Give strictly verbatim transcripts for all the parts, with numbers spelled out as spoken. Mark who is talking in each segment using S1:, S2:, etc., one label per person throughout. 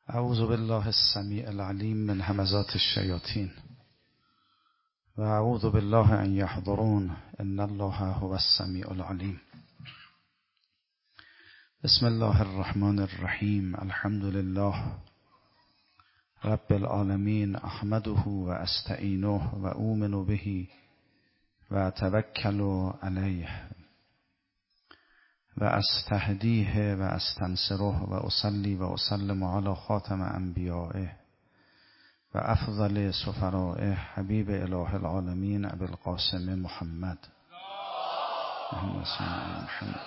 S1: اعوذ بالله السمیع العلیم من همزات الشیاطین و اعوذ بالله ان یحضرون ان الله هو السمیع العلیم. بسم الله الرحمن الرحیم. الحمد لله رب العالمین. احمده و استعینه و اؤمن به و اتوکل علیه و استهدیه و استنصره و اصلی و اسلم علی خاتم انبیائه و افضل سفرائه حبیب اله العالمین ابی القاسم محمد. اللهم صل علی محمد.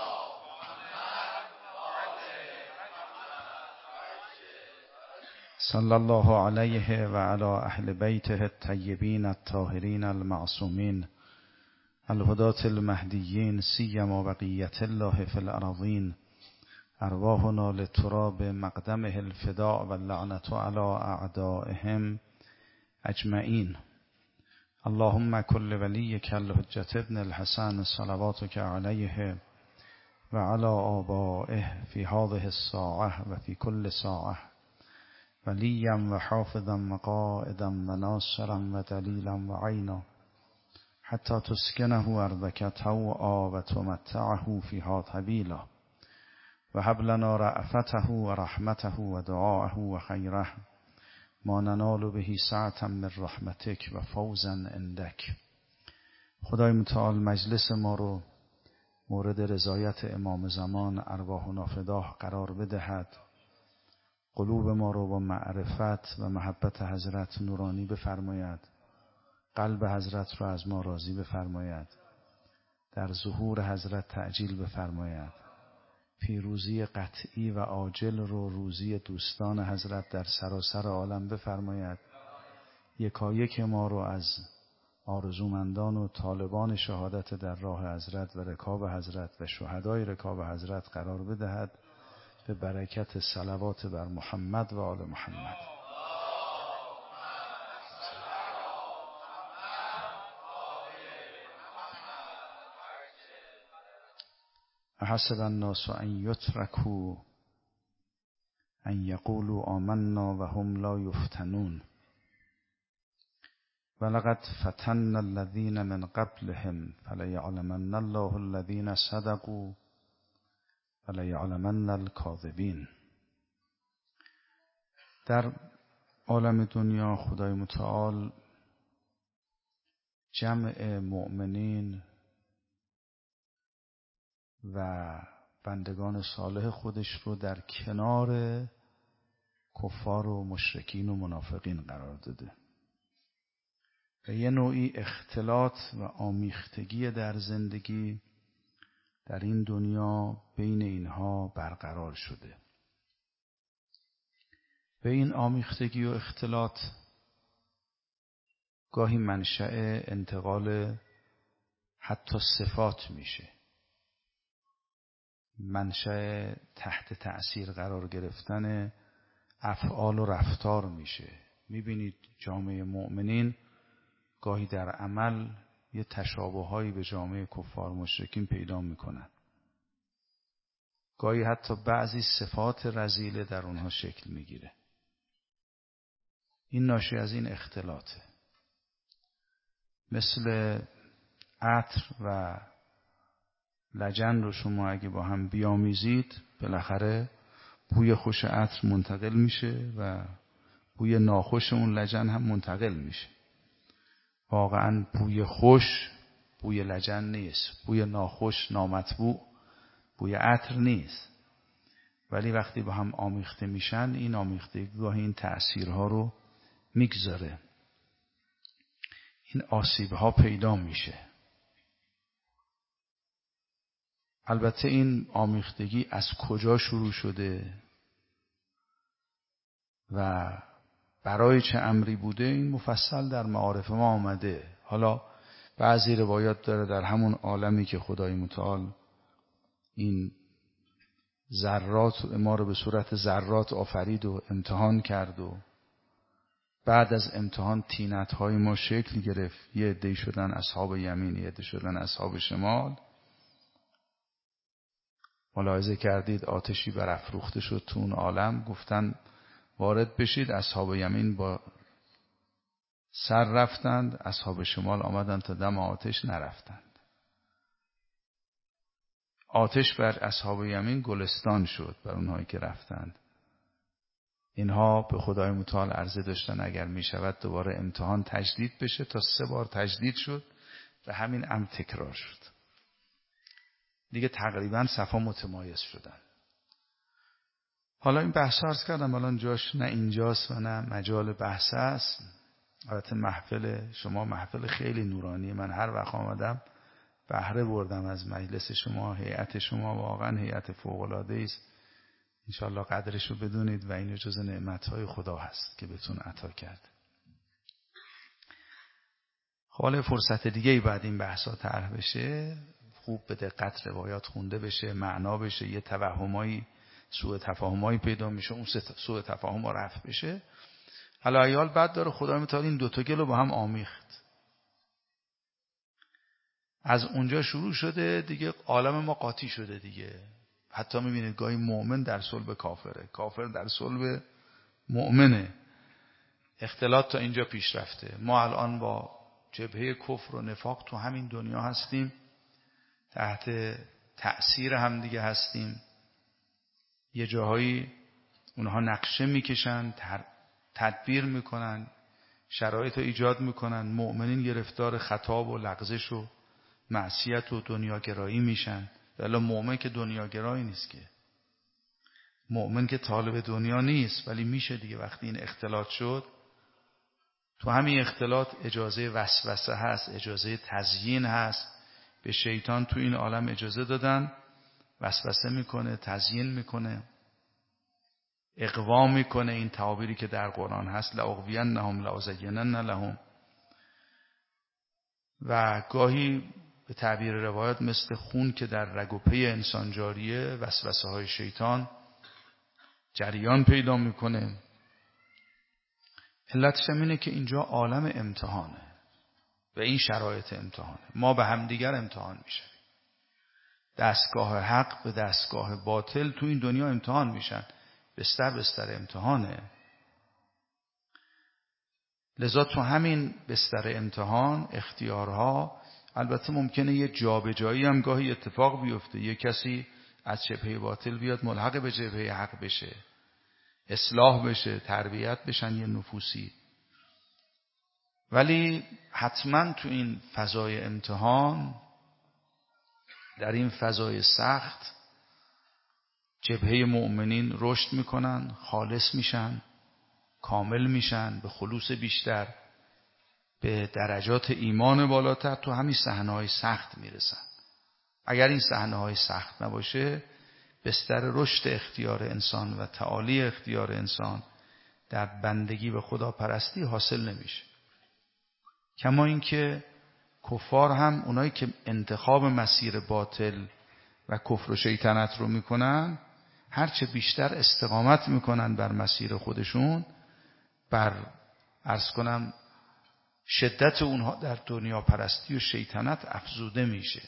S1: صلی الله علیه و علی اهل بیته الطیبین الطاهرین المعصومین الهداة المهدیین سیما بقیة الله فی الارضین. ارواحنا لتراب مقدمه الفداء و اللعنة علی اعدائهم اجمعین. اللهم کل ولیک الحجة ابن الحسن صلواتک علیه و علی آبائه فی هذه الساعة و فی کل ساعة ولیا و حافظا و قائدا و ناصرا و دلیلا و عینا حتی تسکنه ارضک طوعا و تمتعه فیها طویلا و هب لنا رأفته و رحمته و دعاءه و خیره ما ننال به سعة من رحمتک و فوزا عندک. خدای متعال مجلس ما رو مورد رضایت امام زمان ارواحنا فداه قرار بدهد. قلوب ما رو با معرفت و محبت حضرت نورانی بفرماید. قلب حضرت را از ما راضی بفرماید. در ظهور حضرت تعجیل بفرماید. پیروزی قطعی و عاجل رو روزی دوستان حضرت در سراسر عالم بفرماید. یکایک ما رو از آرزومندان و طالبان شهادت در راه حضرت و رکاب حضرت و شهدای رکاب حضرت قرار بدهد به برکت صلوات بر محمد و آل محمد. احسب الناس ان یترکوا ان یقولوا آمنا و هم لا یفتنون ولقد فتنا الذین من قبلهم فلیعلمن الله الذین صدقوا ولیعلمن الکاذبین. در عالم دنیا خدای متعال جمع مؤمنین و بندگان صالح خودش رو در کنار کفار و مشرکین و منافقین قرار داده و یه نوعی اختلاط و آمیختگی در زندگی در این دنیا بین اینها برقرار شده. به این آمیختگی و اختلاط گاهی منشأ انتقال حتی صفات میشه، منشأ تحت تأثیر قرار گرفتن افعال و رفتار میشه. میبینید جامعه مؤمنین گاهی در عمل یه تشابه‌هایی به جامعه کفار مشرکین پیدا میکنن. گاهی حتی بعضی صفات رذیله در اونها شکل میگیره. این ناشی از این اختلاطه. مثل عطر و لجن رو شما اگه با هم بیامیزید بالاخره بوی خوش عطر منتقل میشه و بوی ناخوش اون لجن هم منتقل میشه. واقعا بوی خوش بوی لجن نیست، بوی ناخوش نامطبوع بوی عطر نیست، ولی وقتی با هم آمیخته میشن این آمیختگی گاهی این تأثیرها رو میگذاره، این آسیبها پیدا میشه. البته این آمیختگی از کجا شروع شده و برای چه امری بوده این مفصل در معارف ما آمده. حالا بعضی روایات داره در همون عالمی که خدای متعال این ذرات ما رو به صورت ذرات آفرید و امتحان کرد و بعد از امتحان طینت‌های ما شکل گرفت. یه عده شدن اصحاب یمین، یه عده شدن اصحاب شمال. ملاحظه کردید آتشی برافروخته شد تو اون عالم. گفتن وارد بشید. اصحاب یمین با سر رفتند، اصحاب شمال آمدند تا دم آتش نرفتند. آتش بر اصحاب یمین گلستان شد بر اونهایی که رفتند. اینها به خدای متعال عرضه داشتن اگر می شود دوباره امتحان تجدید بشه. تا سه بار تجدید شد و همین هم تکرار شد. دیگه تقریبا صفا متمایز شدن. حالا این بحث عرض کردم الان جاش نه اینجاست و نه مجال بحث است. البته محفل شما محفل خیلی نورانی، من هر وقت آمدم بهره بردم از مجلس شما. هیئت شما واقعا هیئت فوق‌العاده است. انشاءالله قدرش رو بدونید و این جزء نعمت‌های خدا هست که بهتون عطا کرد. حالا فرصت دیگه ای بعد این بحثا طرح بشه، خوب به دقت روایات خونده بشه، معنا بشه، یه توهمایی سوء تفاهمایی پیدا میشه، اون سوء تفاهم‌ها رفع بشه. حالا ایال بعد داره خدا متعال این دوتا گل رو با هم آمیخت. از اونجا شروع شده دیگه عالم ما قاطی شده دیگه. حتی میبینید گاهی مؤمن در صلب کافره، کافر در صلب مؤمنه. اختلاط تا اینجا پیش رفته. ما الان با جبهه کفر و نفاق تو همین دنیا هستیم، تحت تأثیر هم دیگه هستیم. یه جاهایی اونها نقشه میکشن، تدبیر میکنن، شرایط رو ایجاد میکنن، مؤمنین گرفتار خطاب و لغزش و معصیت و دنیاگرایی میشن. ولی مؤمن که دنیاگرایی نیست، که مؤمن که طالب دنیا نیست، ولی میشه دیگه وقتی این اختلاط شد. تو همین اختلاط اجازه وسوسه هست، اجازه تزیین هست. به شیطان تو این عالم اجازه دادن، وسوسه میکنه، تزیین میکنه، اقوا میکنه. این تعابیری که در قرآن هست، لأغوینهم لأزینن لهم. و گاهی به تعبیر روایات مثل خون که در رگ و پی انسان جاریه، وسوسه های شیطان جریان پیدا میکنه. علتش هم اینه که اینجا عالم امتحانه و این شرایط امتحانه. ما به هم دیگر امتحان میشیم. دستگاه حق به دستگاه باطل تو این دنیا امتحان میشن. بستر بستر امتحانه. لذا تو همین بستر امتحان اختیارها، البته ممکنه یه جابجایی هم گاهی اتفاق بیفته. یه کسی از جبهه باطل بیاد ملحق به جبهه حق بشه، اصلاح بشه، تربیت بشن یه نفوسی. ولی حتما تو این فضای امتحان، در این فضای سخت، جبهه مؤمنین رشد میکنن، خالص میشن، کامل میشن، به خلوص بیشتر، به درجات ایمان بالاتر تو همین صحنه‌های سخت میرسن. اگر این صحنه‌های سخت نباشه، بستر رشد اختیار انسان و تعالی اختیار انسان در بندگی به خدا پرستی حاصل نمیشه. کما اینکه کفار هم اونایی که انتخاب مسیر باطل و کفر و شیطنت رو میکنن، هرچه بیشتر استقامت میکنن بر مسیر خودشون، بر عرض کنم شدت اونها در دنیا پرستی و شیطنت افزوده میشه.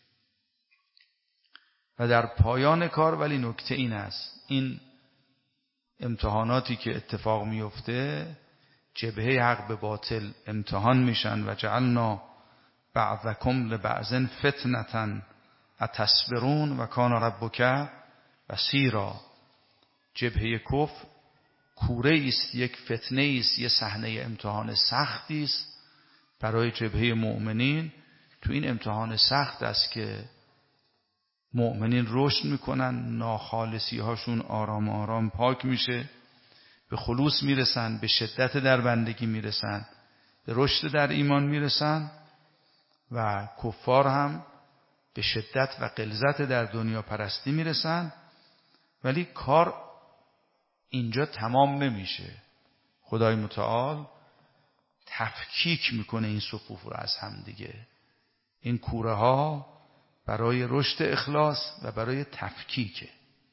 S1: و در پایان کار ولی نکته این است، این امتحاناتی که اتفاق میفته، جبهه حق به باطل امتحان میشن. و جعلنا بعضکم لبعض فتنة اتصبرون و کان ربک بصیرا. جبهه کفر کوره است، یک فتنه است، یک صحنه امتحان سختی است برای جبهه مؤمنین. تو این امتحان سخت است که مؤمنین رشد میکنن، ناخالصی هاشون آرام آرام پاک میشه، به خلوص میرسن، به شدت در بندگی میرسن، به رشد در ایمان میرسن. و کفار هم به شدت و غلظت در دنیا پرستی میرسن. ولی کار اینجا تمام نمیشه. خدای متعال تفکیک میکنه این صفوف رو از هم دیگه. این کوره ها برای رشد اخلاص و برای تفکیک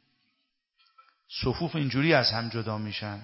S1: صفوف اینجوری از هم جدا میشن.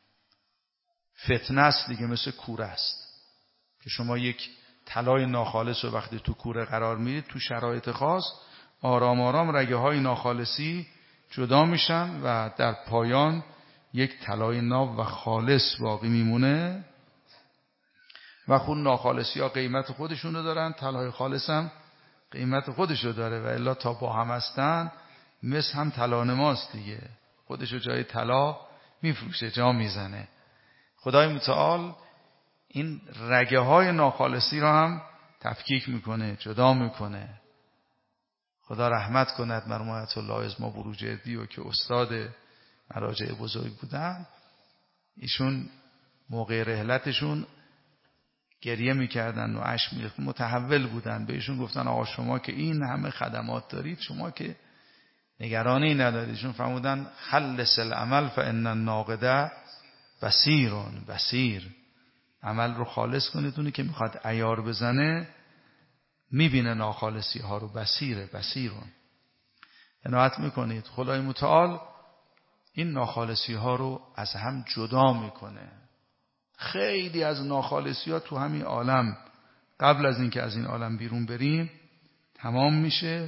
S1: فتنه است دیگه، مثل کوره است که شما یک طلای ناخالص رو وقتی تو کوره قرار میدید، تو شرایط خاص آرام آرام رگه های ناخالصی جدا میشن و در پایان یک طلای ناب و خالص باقی میمونه و خون ناخالصی ها قیمت خودشونو دارن، طلای خالص هم قیمت خودشو داره و الا تا با هم هستن مس هم طلا نماست دیگه، خودشو جای طلا میفروشه، جا میزنه. خدای متعال این رگه های ناخالصی رو هم تفکیک میکنه، جدا میکنه. خدا رحمت کند مرحوم آیت الله ازما بروجردی و که استاد مراجع بزرگ بودن، ایشون موقع رحلتشون گریه میکردن و اشک میریختن، متحول بودن. به ایشون گفتن آقا شما که این همه خدمات دارید، شما که نگرانی ندارید. ایشون فرمودن خلص العمل فان الناقد بصیر بصیر، عمل رو خالص کنید، اونی که میخواد عیار بزنه میبینه ناخالصی ها رو، بصیره بصیرون. عنایت میکنید خدای متعال این ناخالصی ها رو از هم جدا میکنه. خیلی از ناخالصی ها تو همین عالم قبل از اینکه از این عالم بیرون بریم تمام میشه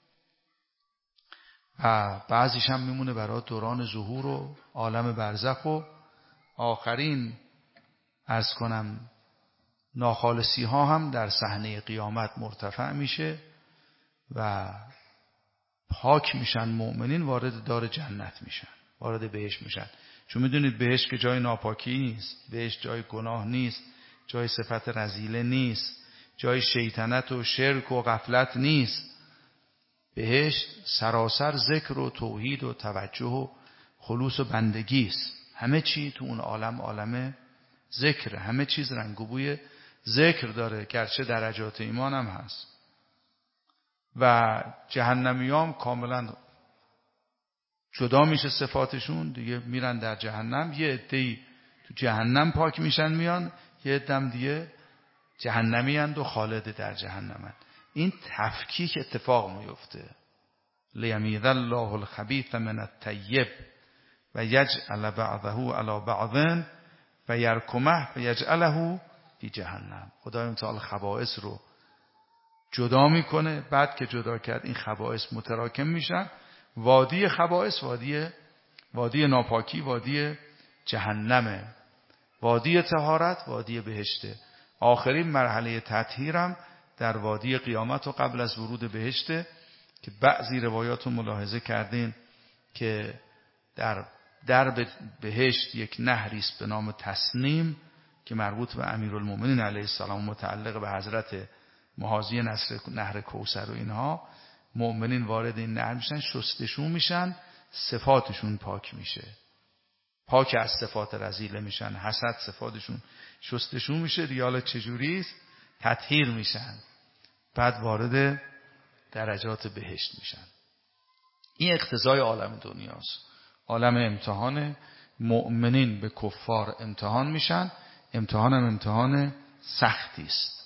S1: و بعضیش هم میمونه برای دوران ظهور و عالم برزخ و آخرین عرض کنم ناخالصی ها هم در صحنه قیامت مرتفع میشه و پاک میشن. مؤمنین وارد دار جنت میشن، وارد بهشت میشن. چون میدونید بهشت که جای ناپاکی نیست، بهشت جای گناه نیست، جای صفت رذیله نیست، جای شیطنت و شرک و غفلت نیست. بهشت سراسر ذکر و توحید و توجه و خلوص و بندگی است. همه چی تو اون عالم عالم ذکر، همه چیز رنگ و بوی ذکر داره، گرچه درجات ایمان هم هست. و جهنمیام کاملا جدا میشه صفاتشون دیگه، میرن در جهنم. یه عده‌ای تو جهنم پاک میشن میان، یه عده‌ام دیگه جهنمی اند و خالد در جهنمن. این تفکیک اتفاق میفته. لیمیز الله الخبیث من الطیب و یجعل بعضه علی بعض و یرکمه و یجعله فی جهنم. خدای متعال خبائث رو جدا میکنه، بعد که جدا کرد این خبائث متراکم میشن. وادی خبائث وادی وادی ناپاکی، وادی جهنمه. وادی طهارت وادی بهشته. آخرین مرحله تطهیرم در وادی قیامت و قبل از ورود بهشته که بعضی روایات رو ملاحظه کردین که در درب بهشت یک نهری است به نام تسنیم که مربوط به امیرالمومنین علیه السلام، متعلق به حضرت محاذی نهر کوثر و اینها. مؤمنین وارد این نهر میشن، شستشون میشن، صفاتشون پاک میشه، پاک از صفات رذیله میشن، حسد صفاتشون شستشون میشه. ریال چجوریست؟ تطهیر میشن، بعد وارد درجات بهشت میشن. این اقتضای عالم دنیاست، عالم امتحان. مؤمنین به کفار امتحان میشن، امتحان هم امتحان سختی است.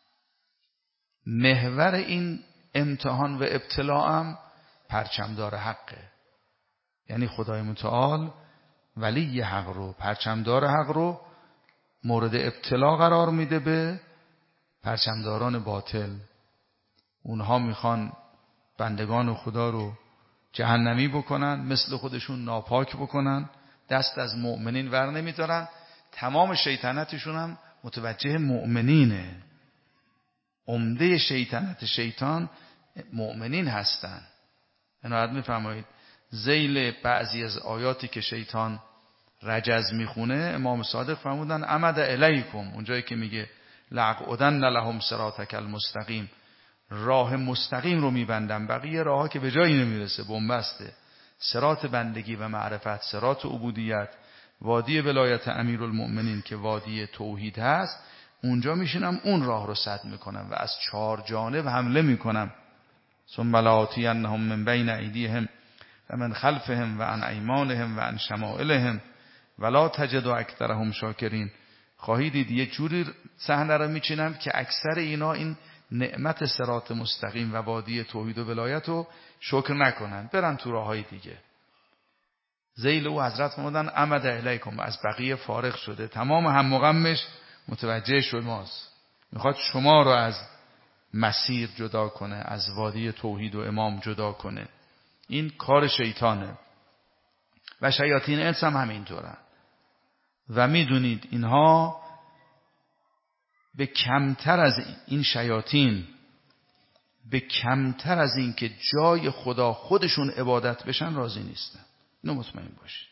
S1: محور این امتحان و ابتلا هم پرچمدار حقه، یعنی خدای متعال ولی حق رو، پرچمدار حق رو مورد ابتلا قرار میده به پرچمداران باطل. اونها میخوان بندگان خدا رو جهنمی بکنن، مثل خودشون ناپاک بکنن، دست از مؤمنین ور نمیدارن. تمام شیطنتشون هم متوجه مؤمنینه. عمده شیطنت شیطان مؤمنین هستن. عنایت میفرمایید ذیل بعضی از آیاتی که شیطان رجز میخونه، امام صادق فرمودن عمد الیکم، اونجایی که میگه لعقعدن لهم صراطک المستقیم، راه مستقیم رو میبندم، بقیه راهها که به جایی نمیرسه بنبسته. صراط بندگی و معرفت، صراط عبودیت، وادی ولایت امیرالمؤمنین که وادی توحید هست، اونجا میشینم اون راه رو سد میکنم و از چهار جانب حمله میکنم. ثم لآتینهم من بین ایدیهم و من خلفهم و عن ایمانهم و عن شمائلهم ولا تجد اکثرهم شاکرین. خواهید دید یه جوری صحنه رو میچینم که اکثر اینا این نعمت صراط مستقیم و وادی توحید و ولایت رو شکر نکنن، برن تو راههای دیگه. ذیل او حضرت فرمودن عمد الیکم، از بقیه فارغ شده، تمام هم مغمش متوجه شماست، میخواد شما رو از مسیر جدا کنه، از وادی توحید و امام جدا کنه. این کار شیطانه. و شیاطین انس هم همینطورن. و میدونید اینها به کمتر از این شیاطین به کمتر از این که جای خدا خودشون عبادت بشن راضی نیستن. اینو مطمئن باشید.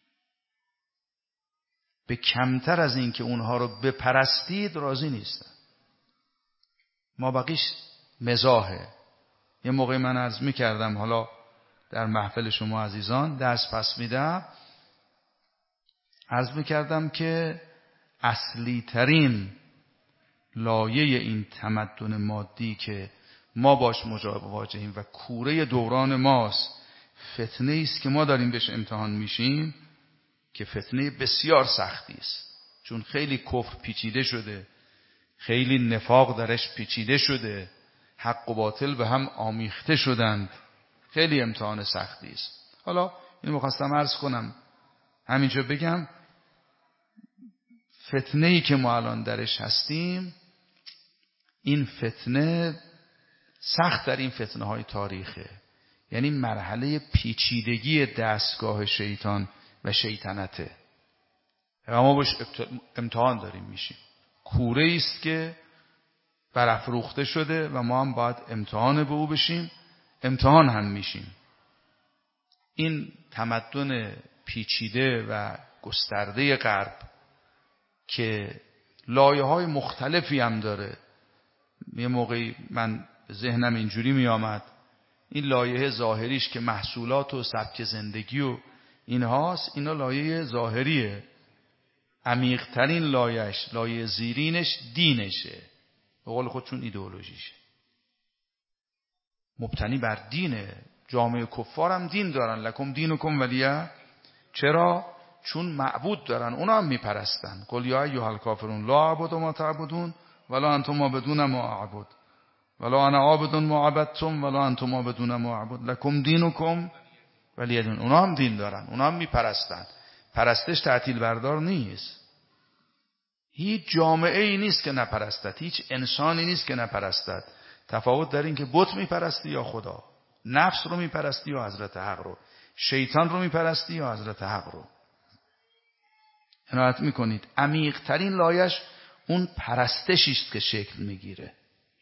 S1: به کمتر از این که اونها رو بپرستید راضی نیستن. ما بقیش مزاحه. یه موقع من عرض میکردم، حالا در محفل شما عزیزان درس پس میدم، عرض میکردم که اصلی ترین لایه این تمدن مادی که ما باش مواجهیم و کوره دوران ماست، فتنه است که ما داریم بهش امتحان میشیم، که فتنه بسیار سختی است. چون خیلی کفر پیچیده شده، خیلی نفاق درش پیچیده شده، حق و باطل به هم آمیخته شدند. خیلی امتحان سختی است. حالا اینو می‌خواستم عرض کنم، همینجا بگم فتنه‌ای که ما الان درش هستیم، این فتنه سخت در این فتنه های تاریخه. یعنی مرحله پیچیدگی دستگاه شیطان و شیطنته. ما باش امتحان داریم میشیم. کوره است که برافروخته شده و ما هم باید امتحان به او بشیم، امتحان هم میشیم. این تمدن پیچیده و گسترده غرب که لایه های مختلفی هم داره. یه موقعی من ذهنم اینجوری می آمد، این لایه ظاهریش که محصولات و سبک زندگی و اینهاست، اینا لایه ظاهریه. عمیق‌ترین لایهش، لایه زیرینش دینشه، به قول خودشون ایدئولوژیشه، مبتنی بر دینه. جامعه کفار هم دین دارن، لکم دینکم ولیه. چرا؟ چون معبود دارن، اونا هم میپرستن. قل یا ایها الکافرون لا اعبد ما تعبدون ولا انتم عابدون ما اعبد ولا انا عابد ما عبدتم ولا انتم عابدون ما اعبد لکم دینکم ولی دین. اونا هم دین دارن، اونا هم میپرستن. پرستش تعطیل بردار نیست. هیچ جامعه ای نیست که نپرستد، هیچ انسانی نیست که نپرستد. تفاوت در این که بت میپرستی یا خدا، نفس رو میپرستی یا حضرت حق رو، شیطان رو میپرستی یا حضرت حق رو. عنایت میکنید عمیق ترین لایش اون پرستشی است که شکل میگیره.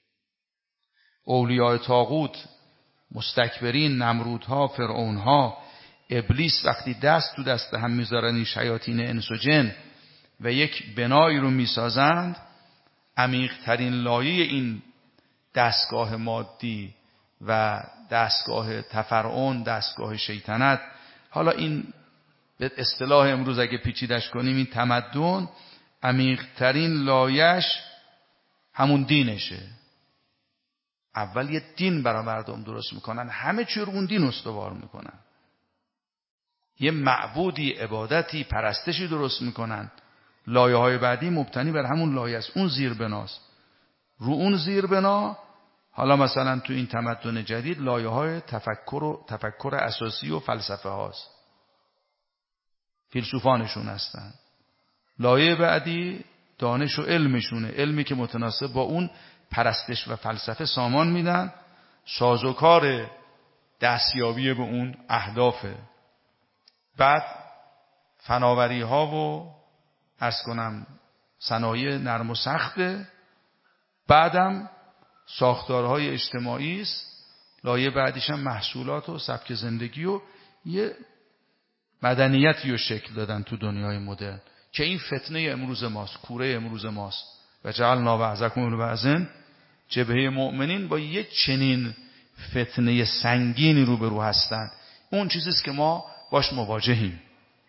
S1: اولیاء طاغوت، مستکبرین، نمرودها، فرعونها، ابلیس وقتی دست تو دست هم میذارن، این شیاطین انس و جن، و یک بنایی رو میسازند، عمیق ترین لایه این دستگاه مادی و دستگاه تفرعون، دستگاه شیطنت، حالا این به اصطلاح امروز اگه پیچیدش کنیم این تمدن، عمیق ترین لایش همون دینشه. اول یه دین برای مردم درست میکنن، همه چی رو اون دین استوار میکنن. یه معبودی، عبادتی، پرستشی درست میکنن. لایه های بعدی مبتنی بر همون لایه است، اون زیر بناست. رو اون زیر بنا حالا مثلا تو این تمدن جدید لایه های تفکر و تفکر اساسی و فلسفه هاست، فیلسوفانشون هستن. لایه بعدی دانش و علمشونه، علمی که متناسب با اون پرستش و فلسفه سامان میدن، سازوکار دستیابی به اون اهدافه. بعد فناوری ها و عرض کنم صنایع نرم و سخته. بعدم ساختارهای اجتماعی است. لایه بعدیش هم محصولات و سبک زندگی و یه مدنیتی رو شکل دادن تو دنیای مدرن که این فتنه امروز ماست، کوره امروز ماست. و جعلنا بعضکم لبعض جبهه مؤمنین با یک چنین فتنه سنگینی روبرو هستند. اون چیزیست که ما باش مواجهیم.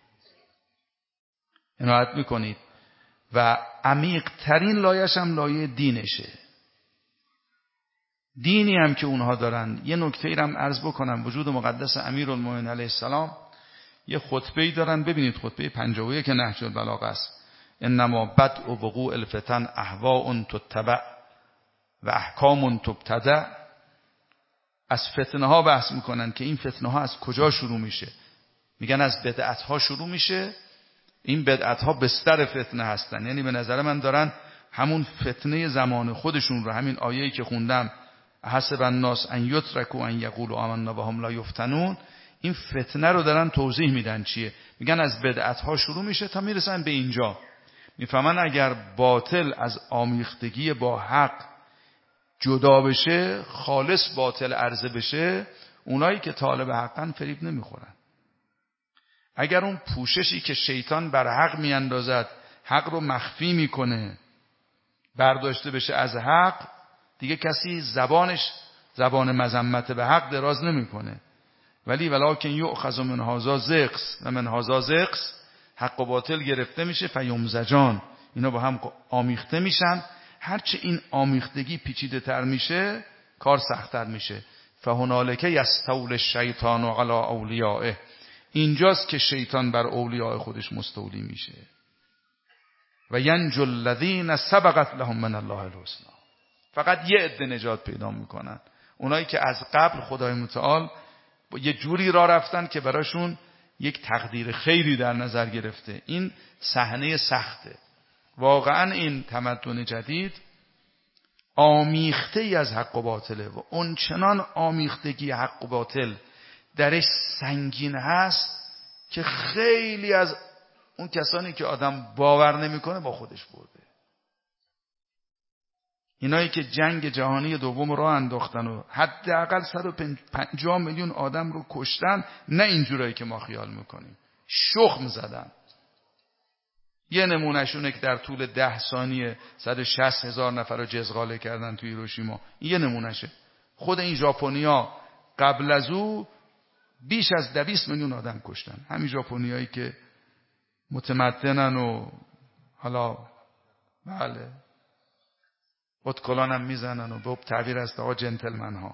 S1: عنایت میکنید. و عمیق ترین لایش هم لایه دینشه. دینی هم که اونها دارن. یه نکته ای هم عرض بکنم، وجود مقدس امیرالمومنین علیه السلام یه خطبه‌ای دارن، ببینید خطبه پنجاه و یک نهج البلاغه است. انما بدء وقوع الفتن اهواء تتبع و احکام تبتدع. از فتنه ها بحث میکنن که این فتنه ها از کجا شروع میشه. میگن از بدعت ها شروع میشه. این بدعت ها بستر فتنه هستن. یعنی به نظر من دارن همون فتنه زمان خودشون رو، همین آیه‌ای که خوندم حسب الناس ان یترکوا ان یقولوا آمنا وهم لا یفتنون، این فتنه رو دارن توضیح میدن چیه. میگن از بدعت ها شروع میشه تا میرسن به اینجا. میفهمن اگر باطل از آمیختگی با حق جدا بشه، خالص باطل عرضه بشه، اونایی که طالب حقن فریب نمیخورن. اگر اون پوششی که شیطان بر حق میاندازد حق رو مخفی میکنه برداشته بشه از حق، دیگه کسی زبانش زبان مذمت به حق دراز نمیکنه. ولی ولکن یؤخذ من هذا زقس و من هذا زقس، حق و باطل گرفته میشه، فیمزجان، اینا با هم آمیخته میشن. هرچه این آمیختگی پیچیده تر میشه کار سخت‌تر میشه. فهنالک یستولی الشیطان علی اولیائه، اینجاست که شیطان بر اولیاء خودش مستولی میشه. و ینجو الذین سبقت لهم من الله الحسنی، فقط یه عده نجات پیدا میکنن، اونایی که از قبل خدای متعال با یه جوری راه رفتن که براشون یک تقدیر خیری در نظر گرفته. این صحنه سخته واقعا. این تمدن جدید آمیخته ای از حق و باطله و اون چنان آمیختگی حق و باطل درش سنگین هست که خیلی از اون کسانی که آدم باور نمیکنه با خودش برده. اینایی که جنگ جهانی دوم راه انداختن و حداقل صد و پنجاه میلیون آدم رو کشتن، نه اینجورایی که ما خیال میکنیم، شخم زدن. یه نمونهشونه که در طول ده ثانیه صد و شصت هزار نفر رو جزغاله کردن توی هیروشیما. یه نمونهشه. خود این ژاپنیا قبل از او بیش از دویست میلیون آدم کشتن. همین ژاپنیایی که متمدنن و حالا بله اتکلان هم میزنن و به تعبیر از آقا جنتلمن ها.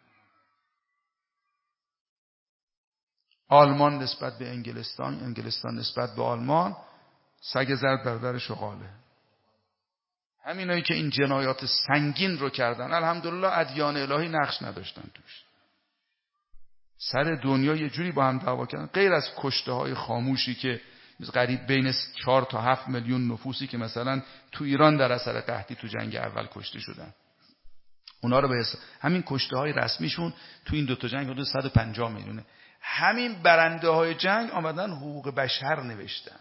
S1: آلمان نسبت به انگلستان، انگلستان نسبت به آلمان، سگ زرد برادر شغاله. همینایی که این جنایات سنگین رو کردن، الحمدلله ادیان الهی نقش نداشتن توش. سر دنیا یه جوری با هم دعوا کردن، غیر از کشته های خاموشی که قریب بین چهار تا هفت میلیون نفوسی که مثلا تو ایران در اثر قحطی تو جنگ اول کشته شدن. اونا رو به حساب همین کشته های رسمیشون تو این دو تا جنگ حدود صد و پنجاه میلیونه. همین برنده های جنگ آمدن حقوق بشر نوشتن،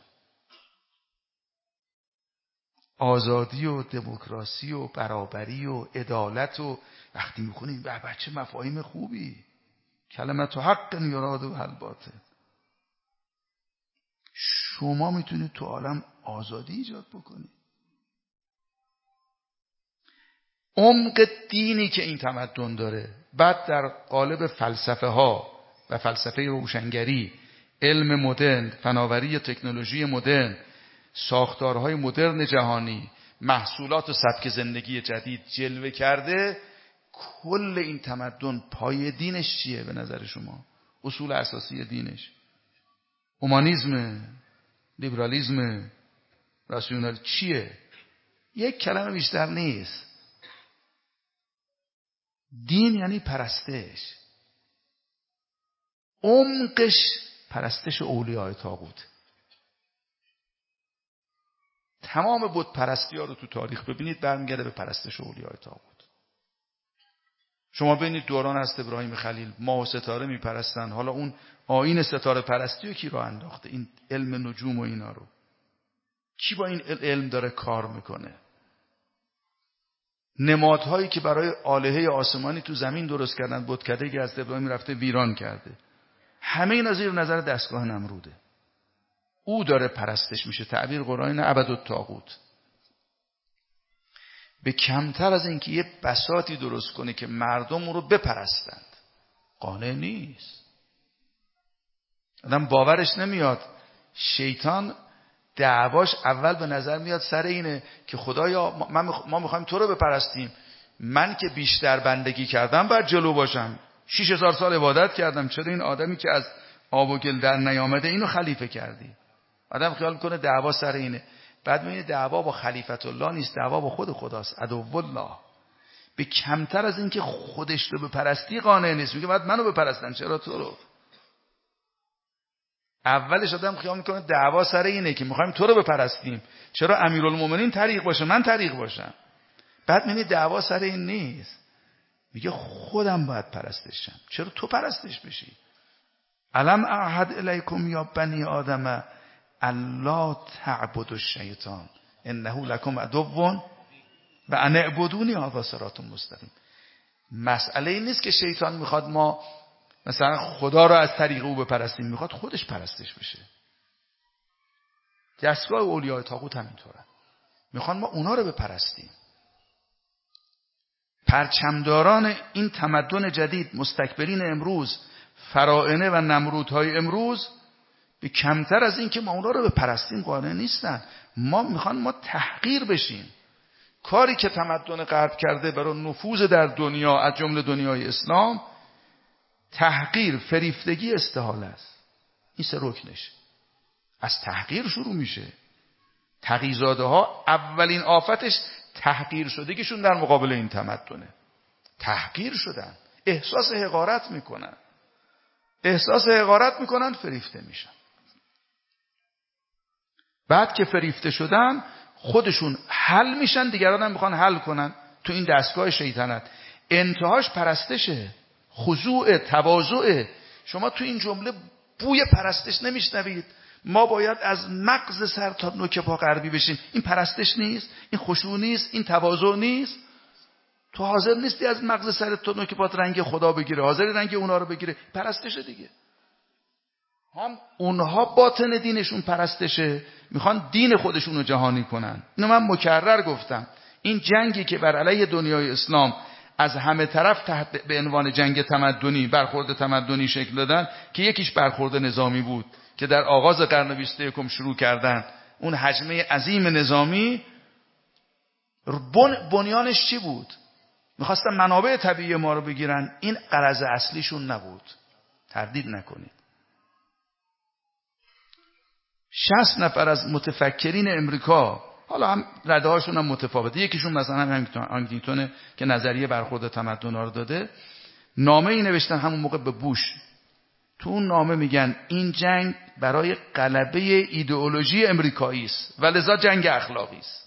S1: آزادی و دموکراسی و برابری و عدالت. و وقتی میخونیم به بچه مفاهیم خوبی، کلمت و حق یراد و حل باطل. شما میتونید تو عالم آزادی ایجاد بکنید. عمق دینی که این تمدن داره، بعد در قالب فلسفه ها و فلسفه روشنگری، علم مدرن، فناوری تکنولوژی مدرن، ساختارهای مدرن جهانی، محصولات و سبک زندگی جدید جلوه کرده. کل این تمدن پای دینش چیه به نظر شما؟ اصول اساسی دینش اومانیسم، لیبرالیسم، راسیونال چیه؟ یک کلمه بیشتر نیست. دین یعنی پرستش. عمقش پرستش اولیاء طاغوت. تمام بت پرستی ها رو تو تاریخ ببینید برمیگرده به پرستش اولیاء طاغوت. شما ببینید دوران حضرت ابراهیم خلیل ماه و ستاره میپرستن. حالا اون آیین ستاره پرستی رو کی راه انداخته؟ این علم نجوم و اینا رو کی با این علم داره کار میکنه؟ نمادهایی که برای آلهه آسمانی تو زمین درست کردن، بتکده‌ای که حضرت ابراهیم رفته ویران کرده، همه اینا زیر نظر دستگاه نمروده. او داره پرستش میشه. تعبیر قرآن عبدالطاغوت. به کمتر از اینکه یه بساطی درست کنه که مردم او رو بپرستند قانع نیست. آدم باورش نمیاد. شیطان دعواش اول به نظر میاد سر اینه که خدایا ما میخوایم تو رو بپرستیم، من که بیشتر بندگی کردم باید جلو باشم، شش هزار سال عبادت کردم، چرا این آدمی که از آب و گل در نیامده اینو خلیفه کردی؟ آدم خیال کنه دعوا سر اینه. بعد میبینی دعوا با خلیفت الله نیست، دعوا با خود خداست، عدو الله. به کمتر از این که خودش رو بپرستی قانع نیست، میگه بعد منو بپرستن، چرا تو رو؟ اولش آدم خیال میکنه دعوا سر اینه که میخوایم تو رو بپرستیم، چرا امیرالمومنین طریق باشه من طریق باشم. بعد میبینی دعوا سر این نیست، میگه خودم باید پرستشم، چرا تو پرستش بشی؟ الم اعهد الیکم یا بنی آدم الا تعبدوا الشیطان انه لکم عدو و ان اعبدونی هذا صراط مستقیم. مسئله این نیست که شیطان میخواد ما مثلا خدا رو از طریق او بپرستیم، میخواد خودش پرستش بشه. دستگاه اولیاء طاغوت همینطوره، میخوان ما اونا رو بپرستیم. پرچمداران این تمدن جدید، مستکبرین امروز، فراعنه و نمرودهای امروز، به کمتر از این که ما اونا رو بپرستیم قانع نیستن. ما میخوان ما تحقیر بشیم. کاری که تمدن غرب کرده برای نفوذ در دنیا از جمله دنیای اسلام، تحقیر، فریفتگی، استحاله است. این سه رکنش از تحقیر شروع میشه. تقی‌زاده ها اولین آفتش تحقیر شدگیشون در مقابل این تمدنه. تحقیر شدن، احساس حقارت میکنن، احساس حقارت میکنن، فریفته میشن. بعد که فریفته شدن خودشون حل میشن، دیگران هم میخوان حل کنن تو این دستگاه شیطنت. انتهاش پرستشه، خضوع، تواضع. شما تو این جمله بوی پرستش نمیشنوید. ما باید از مغز سر تا نوک پا غربی بشیم. این پرستش نیست؟ این خشوع نیست؟ این تواضع نیست؟ تو حاضر نیستی از مغز سر تا نوک پات رنگ خدا بگیره، حاضری رنگ اونا رو بگیره، پرستشه دیگه. هم اونها باطن دینشون پرستشه، میخوان دین خودشون رو جهانی کنن. اینو من مکرر گفتم. این جنگی که بر علیه دنیای اسلام از همه طرف تحت به عنوان جنگ تمدنی، برخورد تمدنی شکل دادن، که یکیش برخورد نظامی بود که در آغاز قرن بیست و یکم شروع کردن. اون حجمه عظیم نظامی بن... بنیانش چی بود؟ میخواستن منابع طبیعی ما رو بگیرن. این غرض اصلیشون نبود، تردید نکنید. شصت نفر از متفکرین امریکا، حالا هم رده هاشون هم متفاوته، یکیشون مثلا هانتینگتونه که نظریه برخورد تمدن رو داده، نامه ای نوشتن همون موقع به بوش. تو اون نامه میگن این جنگ برای غلبه ایدئولوژی امریکایی است و لذا جنگ اخلاقی است.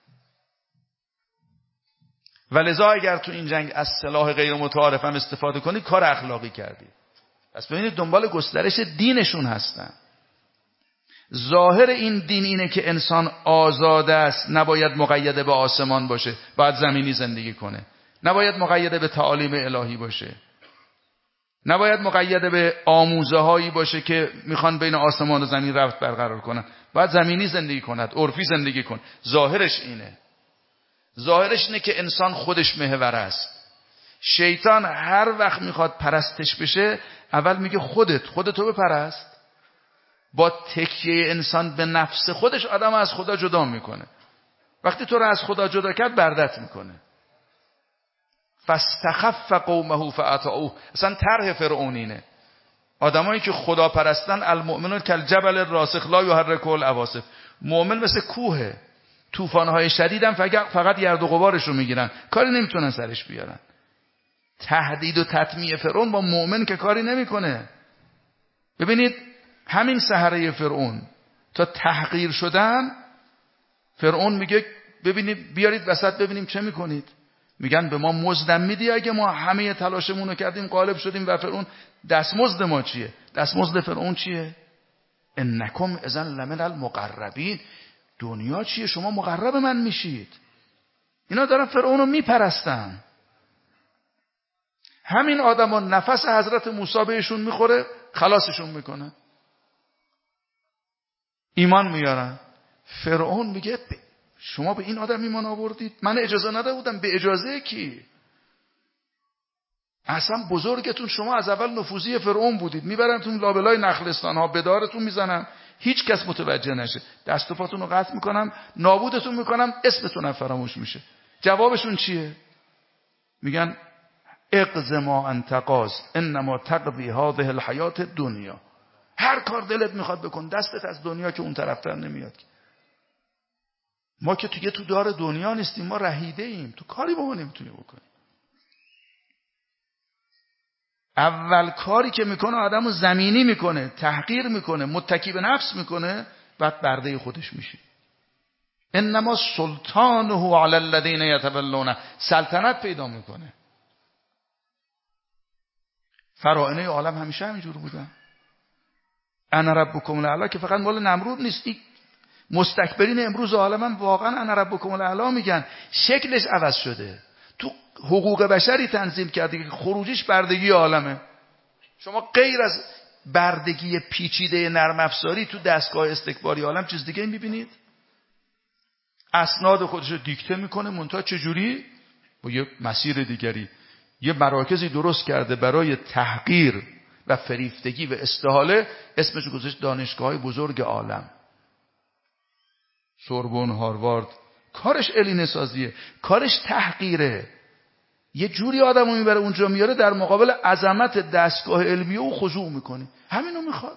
S1: و لذا اگر تو این جنگ از سلاح غیر متعارف هم استفاده کنید، کار اخلاقی کردید. پس ببینید دنبال گسترش دینشون هستن. ظاهر این دین اینه که انسان آزاد است، نباید مقید به آسمان باشه، باید زمینی زندگی کنه. نباید مقید به تعالیم الهی باشه. نباید مقید به آموزه هایی باشه که میخوان بین آسمان و زمین ربط برقرار کنن. باید زمینی زندگی کند، عرفی زندگی کن. ظاهرش اینه. ظاهرش اینه که انسان خودش محور است. شیطان هر وقت میخواد پرستش بشه، اول میگه خودت خودتو بپرست. با تکیه انسان به نفس خودش آدم از خدا جدا میکنه. وقتی تو رو از خدا جدا کرد، بردت میکنه. فاستخف قومه فاطاعوه. اصلا طرح فرعونینه. آدمایی که خدا پرستن، المؤمنون کالجبل الراسخ لا یحرکه العواصف. مؤمن مثل کوهه، طوفان‌های شدیدم فقط گرد و غبارش رو میگیرن، کاری نمیتونن سرش بیارن. تهدید و تطمیع فرعون با مؤمن که کاری نمیکنه. ببینید همین سحره فرعون تا تحقیر شدن، فرعون میگه ببینید بیارید وسط ببینیم چه میکنید. میگن به ما مزدم میدی اگه ما همه تلاشمون رو کردیم غالب شدیم. و فرعون دستمزد ما چیه؟ دستمزد فرعون چیه؟ انکم اذا لمن المقربین. دنیا چیه؟ شما مقرب من میشید. اینا دارن فرعون رو میپرستن. همین آدما نفس حضرت موسی بهشون میخوره، خلاصشون میکنه، ایمان میارن. فرعون میگه شما به این آدم ایمان آوردید؟ من اجازه نداده بودم. به اجازه کی؟ اصلا بزرگتون شما از اول نفوذی فرعون بودید. میبرنتون لابلای نخلستان ها، بدارتون میزنن، هیچ کس متوجه نشه، دست و پاتون رو قطع میکنم، نابودتون میکنم، اسمتون هم فراموش میشه. جوابشون چیه؟ میگن اقض ما انت قاض انما تقضی هذه الحیات الدنیا. هر کار دلت میخواد بکن، دستت از دنیا که اون طرفتر نمیاد. ما که توی تو دار دنیا نیستیم، ما رهیده ایم، تو کاری با ما نمیتونی بکنی. اول کاری که میکنه آدمو زمینی میکنه، تحقیر میکنه، متکی به نفس میکنه، بعد برده خودش میشه. انما سلطانه علی الذین یتولونه. سلطنت پیدا میکنه. فراعنه عالم همیشه همینجور بودن.
S2: انا ربکم الاعلی که فقط مال نمرود نیست، این مستکبرین امروز عالم هم واقعا انا ربکم الاعلی میگن، شکلش عوض شده، تو حقوق بشری تنظیم کرده که خروجیش بردگی عالمه. شما غیر از بردگی پیچیده نرم افزاری تو دستگاه استکباری عالم چیز دیگه میبینید؟ اسناد خودش رو دیکته میکنه، منتها چجوری؟ با یه مسیر دیگری یه مراکزی درست کرده برای تحقیر و فریفتگی و استحاله، اسمش رو گذاشت دانشگاه‌های بزرگ عالم. سوربن، هاروارد، کارش علینه سازیه، کارش تحقیره. یه جوری آدمو میبره اونجا میاره، در مقابل عظمت دستگاه علمی او خضوع میکنه. همینو میخواد.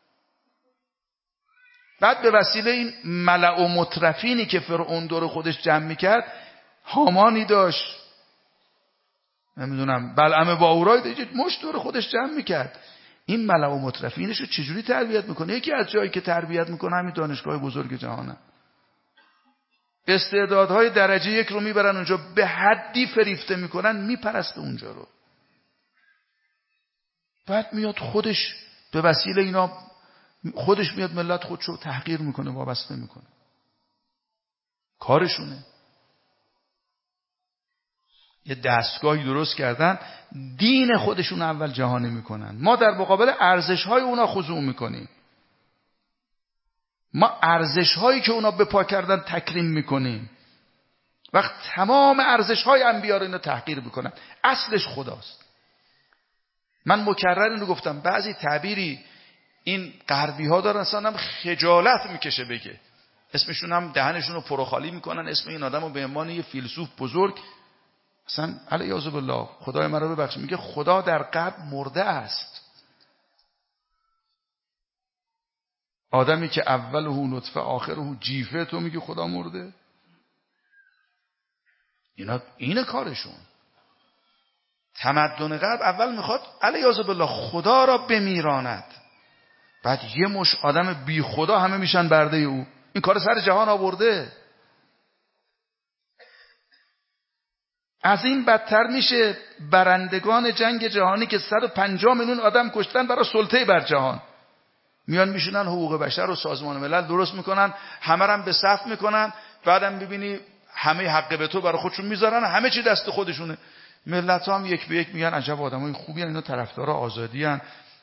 S2: بعد به وسیله این ملأ و مترفینی که فرعون دور خودش جمع میکرد، هامانی داشت، نمیدونم بلعم باورای داشت، مش دور خودش جمع میکرد. این ملأ و مترفینش رو چجوری تربیت میکنه؟ یکی از جایی که تربیت میکنه همین دانشگاه بزرگ جهانه. استعدادهای درجه یک رو میبرن اونجا، به حدی فریفته میکنن، میپرسته اونجا رو. بعد میاد خودش به وسیله اینا، خودش میاد ملت خودشو تحقیر میکنه، وابسته میکنه. کارشونه. یه دستگاهی درست کردن، دین خودشون اول جهانی میکنن. ما در مقابل ارزش‌های اونا خضوع میکنیم. ما ارزش‌هایی که اونا به پا کردن تکریم میکنیم. وقت تمام ارزش‌های انبیا رو اینا تحقیر میکنن. اصلش خداست. من مکرر اینو گفتم، بعضی تعبیری این غربی ها دارن، اصلا هم خجالت میکشه بگه. اسمشون هم دهنشون رو پروخالی میکنن، اسم این آدم رو به عنوان یه فیلسوف بزرگ، اصلا علیاذ بالله، خدای من رو ببخش، میگه خدا در غرب مرده است. آدمی که اوله نطفه آخره جیفه، تو میگی خدا مرده؟ اینا اینه کارشون. تمدن غرب اول میخواد علیاذ بالله خدا را بمیراند، بعد یه مش آدم بی خدا همه میشن برده او. این کار سر جهان آورده. از این بدتر میشه برندگان جنگ جهانی که صد و پنجاه میلیون آدم کشتن برای سلطه بر جهان، میان میشونن حقوق بشر و سازمان ملل درست میکنن، همه رو هم به صف میکنن، بعدم ببینی همه حق به تو برای خودشون میذارن، همه چی دست خودشونه. ملت هم یک به یک میگن عجب آدمای خوبی ان، اینا طرفدار آزادی ان.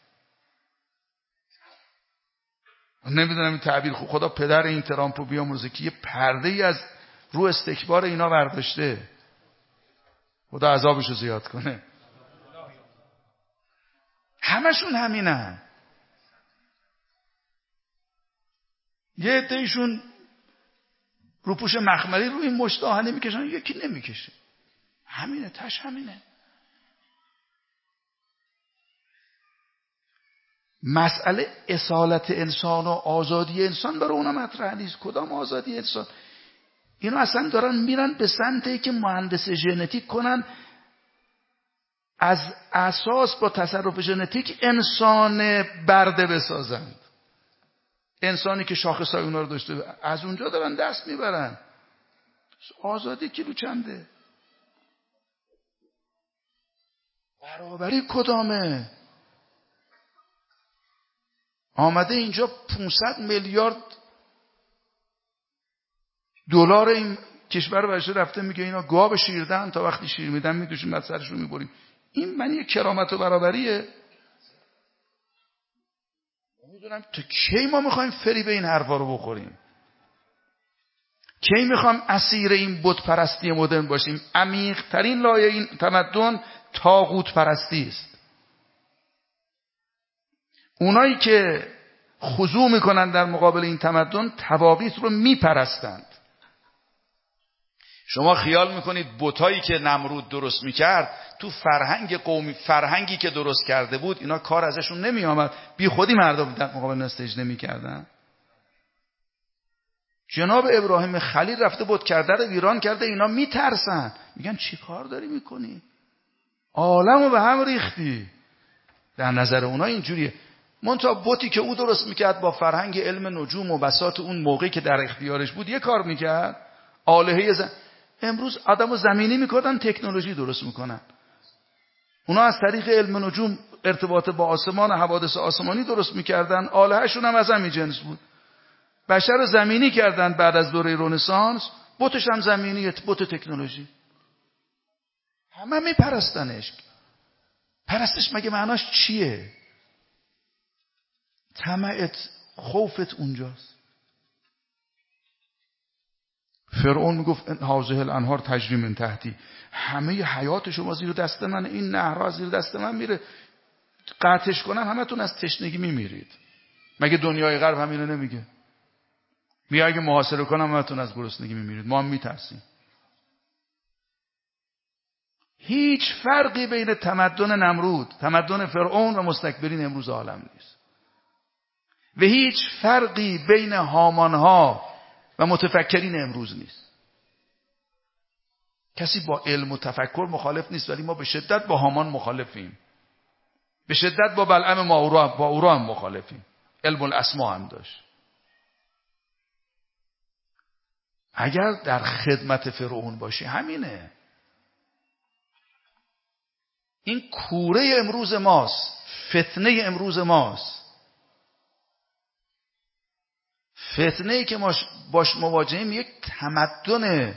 S2: نمیدونم این تعبیر خوب، خدا پدر این ترامپو بیامرزه که یه پرده ای از رو استکبار اینا برداشته. خدا عذابشو زیاد کنه. همشون همینن. یه عده‌ایشون روپوش مخملی رو این مشت آهنی میکشن، یکی نمیکشه. همینه، تش همینه. مسئله اصالت انسان و آزادی انسان برای اونا مطرح نیست. کدام آزادی انسان؟ اینا اصلا دارن میرن به سمتی که مهندس ژنتیک کنن، از اساس با تصرف ژنتیک انسان برده بسازند. انسانی که شاخصهای اونا رو داشته، از اونجا دارن دست میبرن. آزادی کیلو چنده؟ برابری کدامه؟ آمده اینجا پانصد میلیارد دلار این کشور برشه رفته میگه اینا گاو شیردن، تا وقتی شیر میدن میدوشیم بعد سرشون میبریم. این من یه کرامت و برابریه؟ نمیدونم تا کی ما میخوایم فریب این حرفا رو بخوریم؟ کی میخوام اسیر این بت پرستی مدرن باشیم؟ عمیق ترین لایه این تمدن طاغوت پرستی است. اونایی که خضوع میکنن در مقابل این تمدن، طواغیت رو میپرستند. شما خیال میکنید بتایی که نمرود درست میکرد تو فرهنگ قومی، فرهنگی که درست کرده بود، اینا کار ازشون نمیآمد، بی خودی مردم در مقابل اینا سجده نمیکردن؟ جناب ابراهیم خلیل رفته بت کرده رو ویران کرده، اینا میترسن، میگن چی کار داری میکنی؟ عالمو به هم ریختی. در نظر اونا اینجوریه. منتها بتی که او درست میکرد با فرهنگ علم نجوم و بساط اون موقعی که در اختیارش بود یه کار میکرد. آلهه زن... امروز آدمو زمینی میکردن، تکنولوژی درست میکنن. اونا از طریق علم نجوم ارتباط با آسمان و حوادث آسمانی درست میکردن، آلهه‌شون هم از همین جنس بود. بشر رو زمینی کردن بعد از دوره رنسانس، بتش هم زمینی، بت تکنولوژی. همه میپرستنش. پرستش مگه معناش چیه؟ طمعت، خوفت اونجاست. فرعون میگفت هذه الانهار تجری من تحتی، همه حیات شما زیر دست من، این نهرها زیر دست من میره، قطعش کنم همتون از تشنگی میمیرید. مگه دنیای غرب همینو نمیگه؟ میگه اگه محاصره کنم همتون از گرسنگی میمیرید. ما هم میترسیم. هیچ فرقی بین تمدن نمرود، تمدن فرعون و مستکبرین امروز عالم نیست. و هیچ فرقی بین هامانها و متفکرین امروز نیست. کسی با علم و تفکر مخالف نیست، ولی ما به شدت با هامان مخالفیم. به شدت با بلعم ماورا با او هم مخالفیم. علم الاسما هم داشت. اگر در خدمت فرعون باشی همینه. این کوره امروز ماست، فتنه امروز ماست. فتنه‌ای که ما باش مواجهیم یک تمدن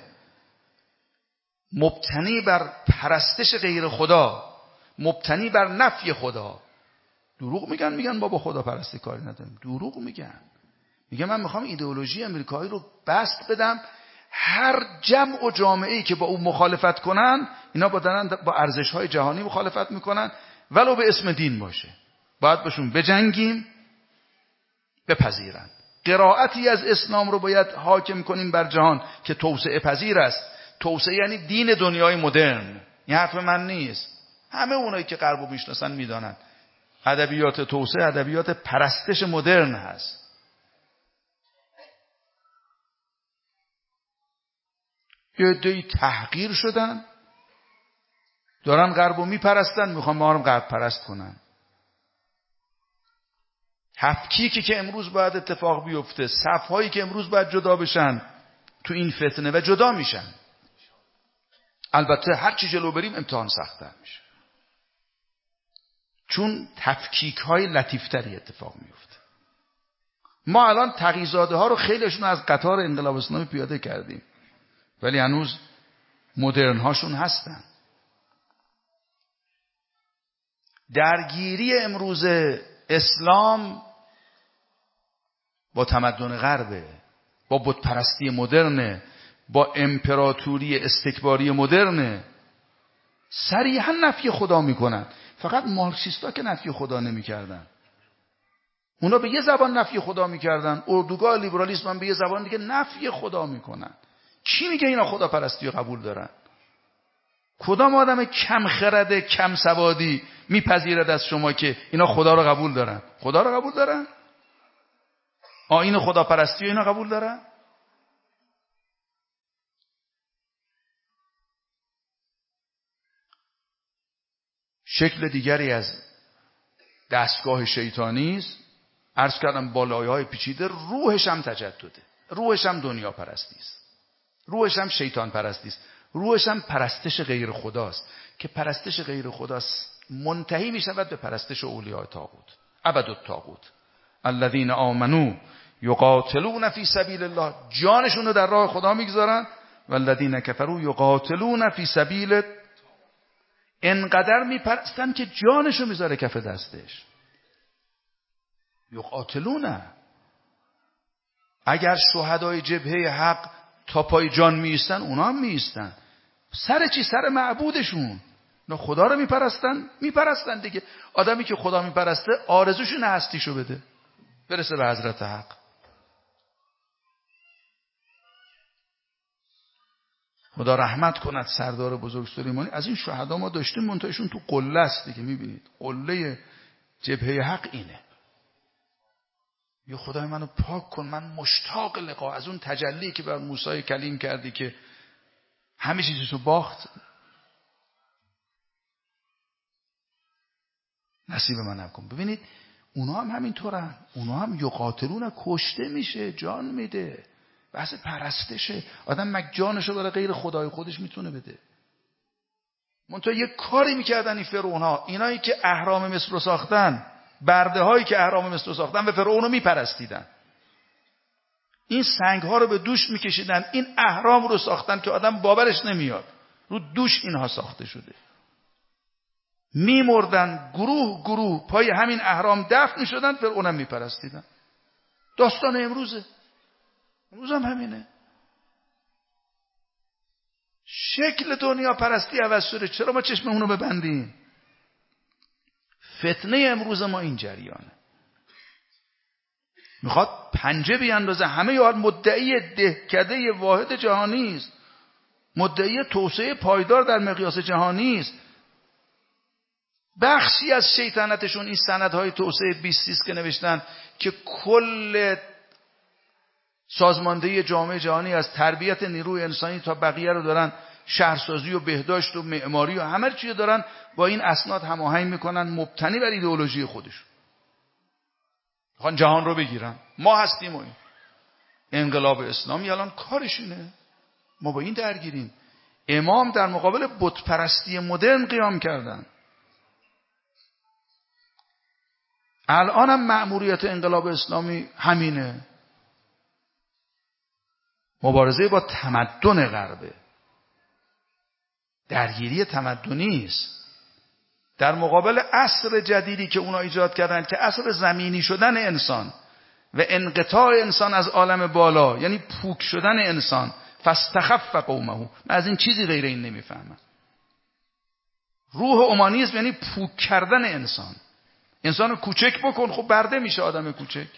S2: مبتنی بر پرستش غیر خدا، مبتنی بر نفی خدا. دروغ میگن، میگن ما با خدا پرستی کاری نداریم. دروغ میگن. میگه من میخوام ایدئولوژی امریکایی رو بست بدم، هر جمع و جامعه‌ای که با اون مخالفت کنن، اینا با دارن با ارزش‌های جهانی مخالفت میکنن، ولو به اسم دین باشه. باید بهشون بجنگیم، بپذیرن. قرائتی از اسلام رو باید حاکم کنیم بر جهان که توسعه پذیر است. توسعه یعنی دین دنیای مدرن. این حرف من نیست. همه اونایی که غرب رو میشناسن میدانن ادبیات توسعه ادبیات پرستش مدرن هست. یه عده‌ای تحقیر شدن، دارن غرب رو میپرستن، میخوان ما رو غرب پرست کنن. تفکیکی که امروز باید اتفاق بیفته، صفهایی که امروز باید جدا بشن تو این فتنه و جدا میشن. البته هر چی جلو بریم امتحان سخت‌تر میشه، چون تفکیک های لطیفتری اتفاق میفته. ما الان تقی‌زاده ها رو خیلیشون از قطار انقلاب اسلامی پیاده کردیم، ولی هنوز مدرن هاشون هستن. درگیری امروز اسلام با تمدن غربه، با بت پرستی مدرنه، با امپراتوری استکباری مدرنه. صریحا نفی خدا میکنن. فقط مارکسیستا که نفی خدا نمیکردن. اونا به یه زبان نفی خدا میکردن، اردوگاه لیبرالیسم هم به یه زبان دیگه نفی خدا میکنن. کی میگه اینا خدا پرستی رو قبول دارن؟ کدام آدم کم خرد کم سوادی میپذیرد از شما که اینا خدا رو قبول دارن؟ خدا رو قبول دارن؟ آیین خدا پرستی رو اینا قبول دارن؟ شکل دیگری از دستگاه شیطانی است. عرض کردم بالایه‌های پیچیده. روحش هم تجدده، روحش هم دنیا پرستی است، روحش هم شیطان پرستی است، روحش هم پرستش غیر خداست که پرستش غیر خداست منتهی می شود به پرستش اولیاء طاغوت. عبد الطاغوت الذین آمنوا یقاتلون فی سبیل الله، جانشون رو در راه خدا میگذارن. والذین کفروا یقاتلون فی سبیل، انقدر میپرستن که جانشو میذاره کف دستش. یقاتلون. اگر شهدای جبهه حق تا پای جان میایستن، اونا هم میایستن. سر چی؟ سر معبودشون. نه خدا رو میپرستن؟ میپرستن دیگه. آدمی که خدا میپرسته آرزوشون هستیشو بده، برسه به حضرت حق. خدا رحمت کند سردار بزرگ سلیمانی. از این شهدا ما داشتیم، منتهیشون تو قله است دیگه. میبینید قله جبهه حق اینه. یا خدای منو پاک کن، من مشتاق لقا، از اون تجلی که بر موسی کلیم کردی که همه چیزشو باخت، نصیب منم کن. ببینید اونا هم همینطورن، اونا هم یقاتلون، کشته میشه، جان میده. بحث پرستشه. آدم مگه جانشو برای غیر خدای خودش میتونه بده؟ منتها یه کاری میکردن این فرعون ها، اینایی که اهرام مصر رو ساختن، برده هایی که اهرام مصر رو ساختن و فرعون رو میپرستیدن. این سنگ ها رو به دوش میکشیدن، این اهرام رو ساختن که آدم باورش نمیاد رو دوش اینها ساخته شده. میمردن گروه گروه پای همین اهرام دفن میشدن، فرعون هم میپرستیدن. داستان امروزه، امروز هم همینه. شکل دنیا پرستی عوض شده، چرا ما چشممون رو ببندیم؟ فتنه امروز ما این جریانه. میخواد پنجه بیاندازه همه یاد. مدعی دهکده واحد جهانی است، مدعی توسعه پایدار در مقیاس جهانی است. بخشی از شیطنتشون این سندهای توسعه بیست است که نوشتن که کل سازماندهی جامعه جهانی از تربیت نیروی انسانی تا بقیه رو دارن شهرسازی و بهداشت و معماری و همه چیز دارن با این اسناد هماهنگ میکنن، مبتنی بر ایدئولوژی خودشون. میخوان جهان رو بگیرن. ما هستیم و این انقلاب اسلامی الان کارش اینه. ما با این درگیریم. امام در مقابل بت پرستی مدرن قیام کردن. الان هم مأموریت انقلاب اسلامی همینه، مبارزه با تمدن غربه، درگیری تمدنی است در مقابل عصر جدیدی که اونا ایجاد کردن که عصر زمینی شدن انسان و انقطاع انسان از عالم بالا، یعنی پوک شدن انسان. فاستخف قومه. من از این چیزی غیر این نمیفهمم. روح اومانیسم یعنی پوک کردن انسان. انسان رو کوچک بکن، خب برده میشه آدم کوچک.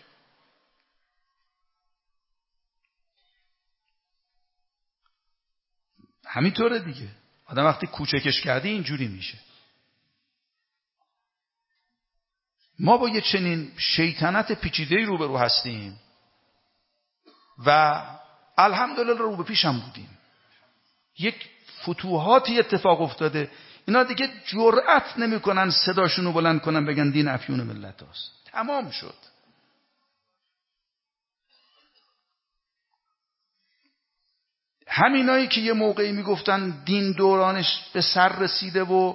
S2: همینطوره دیگه. آدم وقتی کوچکش کردی اینجوری میشه. ما با یه چنین شیطنت پیچیده‌ای روبرو هستیم و الحمدلله رو به پیشم بودیم. یک فتوحاتی اتفاق افتاده. اینا دیگه جرأت نمیکنن صداشونو بلند کنن بگن دین افیون ملت هاست. تمام شد. همینایی که یه موقعی میگفتن دین دورانش به سر رسیده و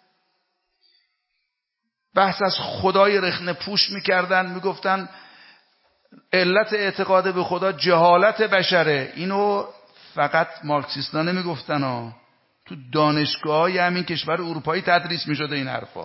S2: بحث از خدای رخنه پوش میکردن، میگفتن علت اعتقاد به خدا جهالت بشره. اینو فقط مارکسیستا نمیگفتن ها، تو دانشگاه های همین کشور اروپایی تدریس میشده این حرفا.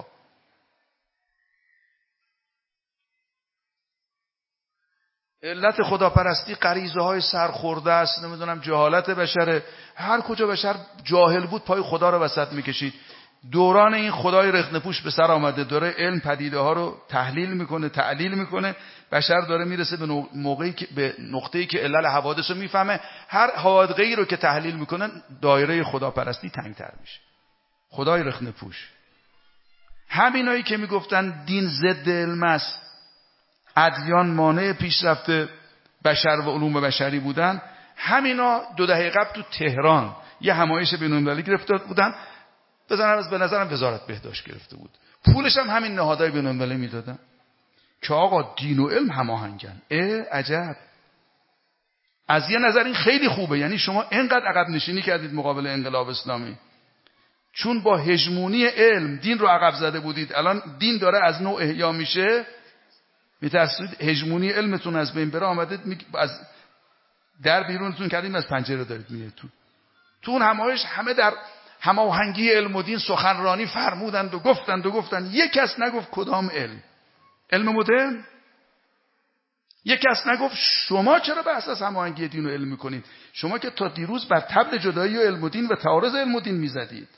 S2: علت خداپرستی غریزه های سرخورده است، نمیدونم جهالت بشره. هر کجا بشر جاهل بود پای خدا رو وسط میکشید. دوران این خدای رخنه‌پوش به سر آمده، داره علم پدیده ها رو تحلیل میکنه، تعلیل میکنه. بشر داره میرسه به موقعی که به نقطه‌ای که علل حوادث رو میفهمه. هر حادثه‌ای رو که تحلیل میکنه دایره خداپرستی تنگتر میشه. خدای رخنه‌پوش. همینایی که میگفتن دین ضد علم است، ادیان مانع پیشرفت بشر و علوم بشری بودن، همینا دو دهه قبل تو تهران یه همایش بین‌المللی گرفته بودن. بزنم از به نظرم وزارت بهداشت گرفته بود. پولش هم همین نهادهای بین‌المللی میدادن که آقا دین و علم هماهنگن. اه عجب. از یه نظر این خیلی خوبه. یعنی شما اینقدر عقب نشینی کردید مقابل انقلاب اسلامی، چون با هژمونی علم دین رو عقب زده بودید. الان دین داره از نوع احیا میشه، میترسید هژمونی علمتون از بین بره، آمدید از در بیرونتون کردیم، از پنجره دارید میرید تو. تو اون همایش همه در هماهنگی علم و دین سخنرانی فرمودند و گفتند و گفتند. یک کس نگفت کدام علم؟ علم مدرن؟ یک کس نگفت شما چرا بحث از هماهنگی دین و علم میکنید؟ شما که تا دیروز بر طبل جدایی و علم و دین و تعارض علم و دین میزدید.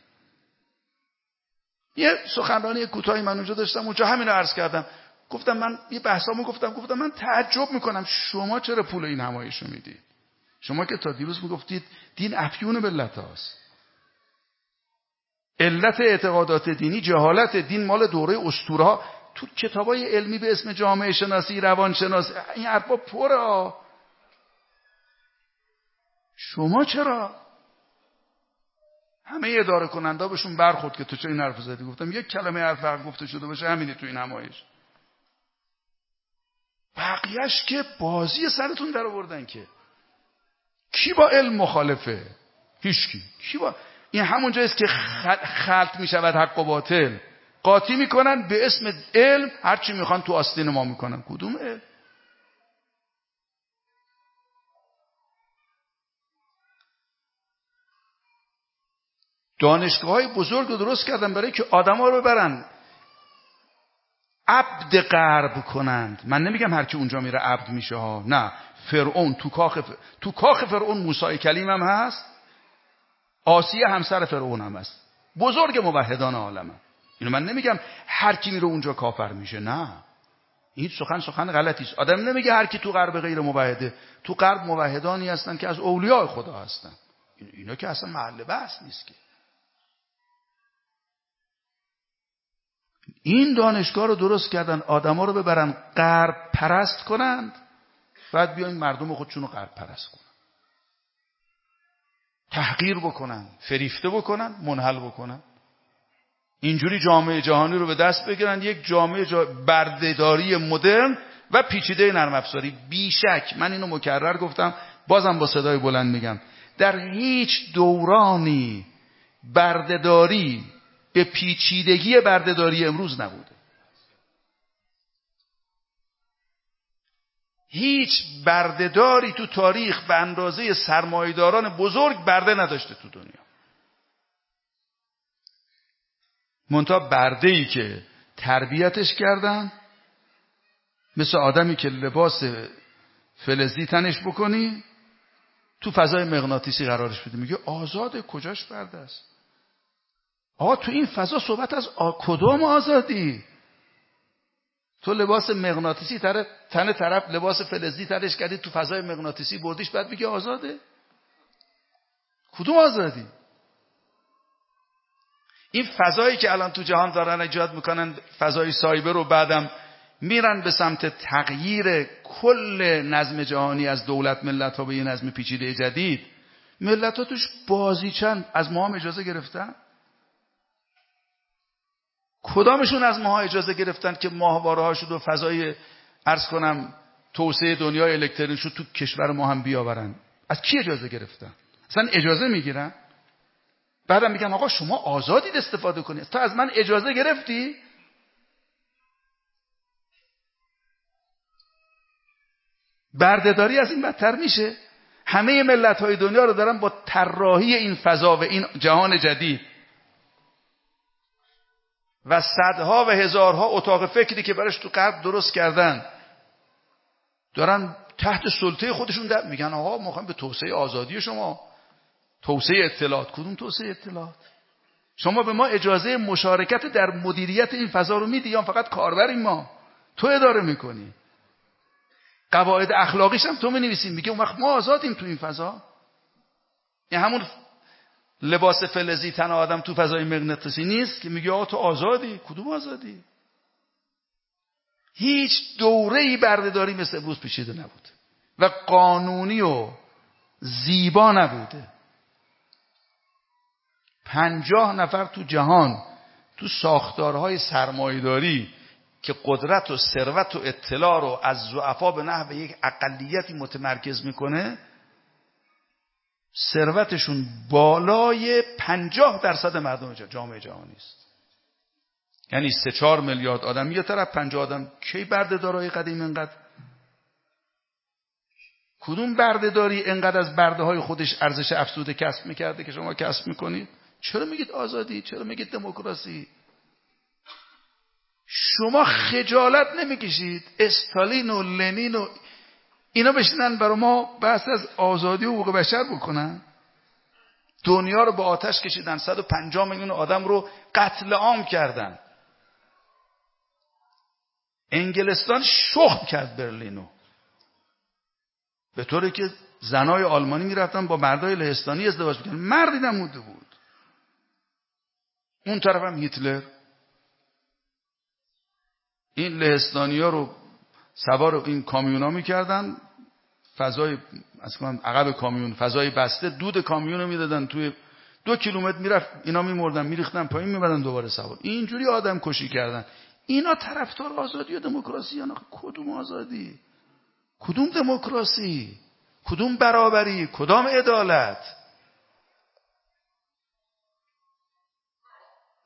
S2: یه سخنرانی کوتاهی من اونجا داشتم، اونجا همین رو عرض کردم. گفتم من یه بحثامو گفتم گفتم من تعجب میکنم شما چرا پول این همایش رو میدید؟ شما که تا دیروز میگفتید دین افیون ملت هاست. علت اعتقادات دینی جهالت، دین مال دوره اسطوره ها. تو کتابای علمی به اسم جامعه شناسی، روان شناسی، این حرفا پره. شما چرا؟ همه اداره کننده بهشون برخورد که تو چه این حرف زدی. گفتم یک کلمه حرف حق گفته شده باشه همینه تو این همایش. بقیهش که بازی سرتون در آوردن. که کی با علم مخالفه؟ هیچکی. کی با این همون جاییست که خلط می شود حق و باطل. قاطی میکنن به اسم علم، هرچی میخوان تو آستین ما میکنن. کدوم علم؟ دانشگاه های بزرگ رو درست کردن برای که آدم ها رو ببرن عبد غرب کنند. من نمیگم هر کی اونجا میره عبد میشه ها، نه. فرعون تو کاخ ف... تو کاخ فرعون موسی کلیم هم هست، آسیه همسر فرعون هم هست، بزرگ موحدان عالمه. اینو من نمیگم هر کی میره اونجا کافر میشه، نه. این سخن سخن غلطی است. آدم نمیگه هر کی تو غرب غیر موحده. تو غرب موحدانی هستن که از اولیاء خدا هستن. اینا که اصلا محل بحث نیست که. این دانشگاه رو درست کردن آدما رو ببرن غرب پرست کنند، بعد بیاین مردم خودشون رو غرب پرست کنن، تحقیر بکنن، فریفته بکنن، منحل بکنن. اینجوری جامعه جهانی رو به دست بگیرن، یک جامعه جا... بردهداری مدرن و پیچیده نرم افزاری. بیشک من اینو مکرر گفتم، بازم با صدای بلند میگم، در هیچ دورانی بردهداری به پیچیدگی بردهداری امروز نبوده. هیچ بردهداری تو تاریخ به اندازه سرمایه‌داران بزرگ برده نداشته تو دنیا. منتها برده‌ای که تربیتش کردن، مثل آدمی که لباس فلزی تنش بکنی تو فضای مغناطیسی قرارش بده، میگه آزاده. کجاش برده است؟ آقا تو این فضا صحبت از آ... کدام آزادی؟ تو لباس مغناطیسی تر... تن طرف لباس فلزی ترش کردی، تو فضای مغناطیسی بردیش، بعد میگه آزاده؟ کدوم آزادی؟ این فضایی که الان تو جهان دارن ایجاد میکنن، فضای سایبر رو، بعدم میرن به سمت تغییر کل نظم جهانی از دولت ملت ها به یه نظم پیچیده جدید. ملت ها توش بازی چند از ما هم اجازه گرفتن؟ کدامشون از ماها اجازه گرفتن که ماهواره ها شد و فضای عرض کنم توسعه دنیای الکترونیک شد تو کشور ما هم بیاورن؟ از کی اجازه گرفتن؟ اصلا اجازه میگیرن؟ بعدم میگن آقا شما آزادید استفاده کنید. تا از من اجازه گرفتی؟ بردهداری از این بدتر میشه. همه ملت های دنیا رو دارن با طراحی این فضا و این جهان جدید و صدها و هزارها اتاق فکری که برش تو غرب درست کردن، دارن تحت سلطه خودشون در میگن آقا ما میخوایم به توسعه آزادی شما، توسعه اطلاعات. کدوم توسعه اطلاعات؟ شما به ما اجازه مشارکت در مدیریت این فضا رو میدی یا فقط کاربریم ما؟ تو اداره میکنی. قواعد اخلاقیش هم تو مینویسی، میگه اون وقت ما آزادیم تو این فضا. این همون لباس فلزی تن آدم تو فضای مغناطیسی نیست که میگه آقا تو آزادی. کدوم آزادی؟ هیچ دوره‌ای بردهداری مثل امروز پیچیده نبوده و قانونی و زیبا نبوده. پنجاه نفر تو جهان تو ساختارهای سرمایه‌داری که قدرت و ثروت و اطلاع رو از ضعفا به نحو یک اقلیتی متمرکز میکنه، ثروتشون بالای پنجاه درصد مردم جامعه جهانی است. یعنی سه چهار میلیارد آدم یه طرف، پنجاه آدم. کی بردهدارای قدیم اینقدر؟ کدوم بردهداری اینقدر از برده های خودش ارزش افزوده کسب میکرده که شما کسب میکنید؟ چرا میگید آزادی؟ چرا میگید دموکراسی؟ شما خجالت نمیکشید استالین و لنین و اینا بشینن برای ما بحث از آزادی و حقوق بشر بکنن؟ دنیا رو به آتش کشیدن، صد و پنجاه میلیون آدم رو قتل عام کردن. انگلستان شخم کرد برلینو، به طوری که زنای آلمانی میرفتن با مردای لهستانی ازدواج میکردن، مردی نمونده بود. اون طرف هم هیتلر. این لهستانی ها رو سوار این کامیونا میکردن، فضای اصلا عقب کامیون فضای بسته، دود کامیون رو میدادن توی دو کیلومتر میرفت، اینا میمردن، میریختن پایین، میبردن دوباره سوار. اینجوری آدم کشی کردن. اینا طرفدار آزادی و دموکراسی هستن. کدوم آزادی؟ کدوم دموکراسی؟ کدوم برابری؟ کدام عدالت؟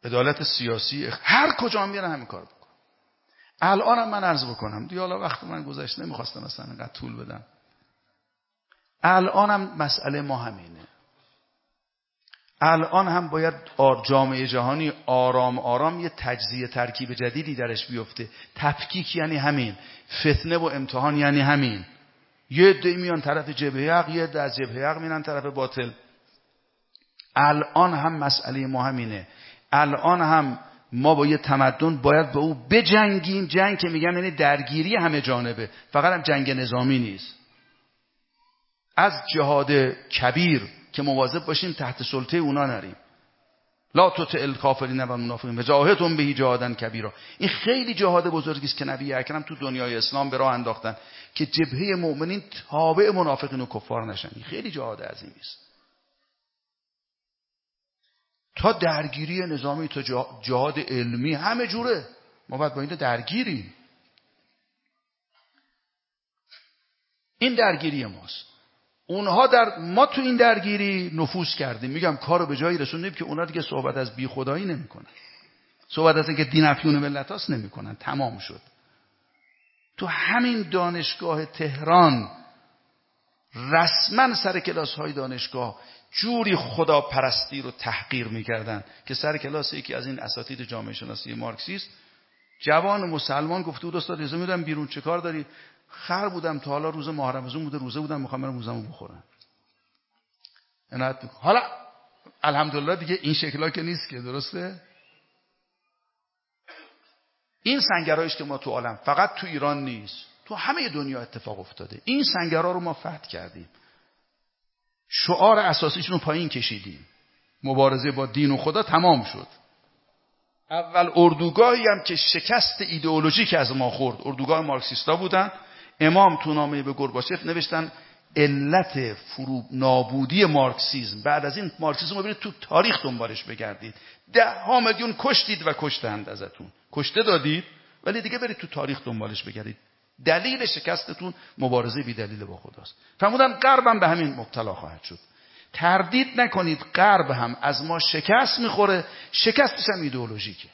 S2: عدالت سیاسی، هر کجا هم بیارن همین کار بکن. الانم من عرض بکنم دیگه، حالا وقت من گذشت نمیخواستم مثلا اینقدر طول بدم. الانم مسئله ما همینه. الان هم باید جامعه جهانی آرام آرام یه تجزیه ترکیب جدیدی درش بیفته. تفکیک یعنی همین، فتنه و امتحان یعنی همین. یه عده میان طرف جبهه حق، یه عده از جبهه حق میرن طرف باطل. الان هم مسئله ما همینه. الان هم ما با یه تمدن باید به او بجنگیم. جنگ که میگن یعنی درگیری همه جانبه، فقط هم جنگ نظامی نیست. از جهاد کبیر که مواظب باشیم تحت سلطه اونا نریم. لا تطع الکافرین و المنافقین وجاهدهم به جهادا کبیرا. این خیلی جهاد بزرگی است که نبی اکرم تو دنیای اسلام به راه انداختن که جبهه مؤمنین تابع منافقین و کفار نشن. این خیلی جهاد عظیمی است. تا درگیری نظامی، تا جهاد علمی، همه جوره ما باید با این درگیریم. این درگیری ماست. اونها در ما تو این درگیری نفوذ کردیم. میگم کارو به جایی رسوندیم که اونا دیگه صحبت از بی خدایی نمیکنن. صحبت از اینکه دین افیون ملت هاست نمیکنن. تمام شد. تو همین دانشگاه تهران رسما سر کلاس های دانشگاه جوری خداپرستی رو تحقیر میکردن که سر کلاس یکی از این اساتید جامعه شناسی مارکسیست جوان مسلمان گفته بود استاد اجازه میدم بیرون چه کار داری؟ خر بودم تا حالا روز ماه رمضان بوده، روزه بودم، میخوام برم روزمو بخورم. عنایت میکنم. حالا الحمدلله دیگه این شکلا که نیست که، درسته؟ این سنگرایش که ما تو عالم، فقط تو ایران نیست، تو همه دنیا اتفاق افتاده. این سنگرها رو ما فتح کردیم. شعار اساسیشون رو پایین کشیدیم. مبارزه با دین و خدا تمام شد. اول اردوگاهی هم که شکست ایدئولوژیک از ما خورد، اردوگاه مارکسیستا بودن. امام تو نامه به گورباچف نوشتن علت فرو نابودی مارکسیسم، بعد از این مارکسیسم رو برید تو تاریخ دنبالش بگردید. ده ها میلیون کشتید و کشتند ازتون، کشته دادید، ولی دیگه برید تو تاریخ دنبالش بگردید. دلیل شکستتون مبارزه بی دلیل با خداست. فرمودن غرب هم به همین مبتلا خواهد شد. تردید نکنید غرب هم از ما شکست میخوره. شکستش هم ایدئولوژیکه.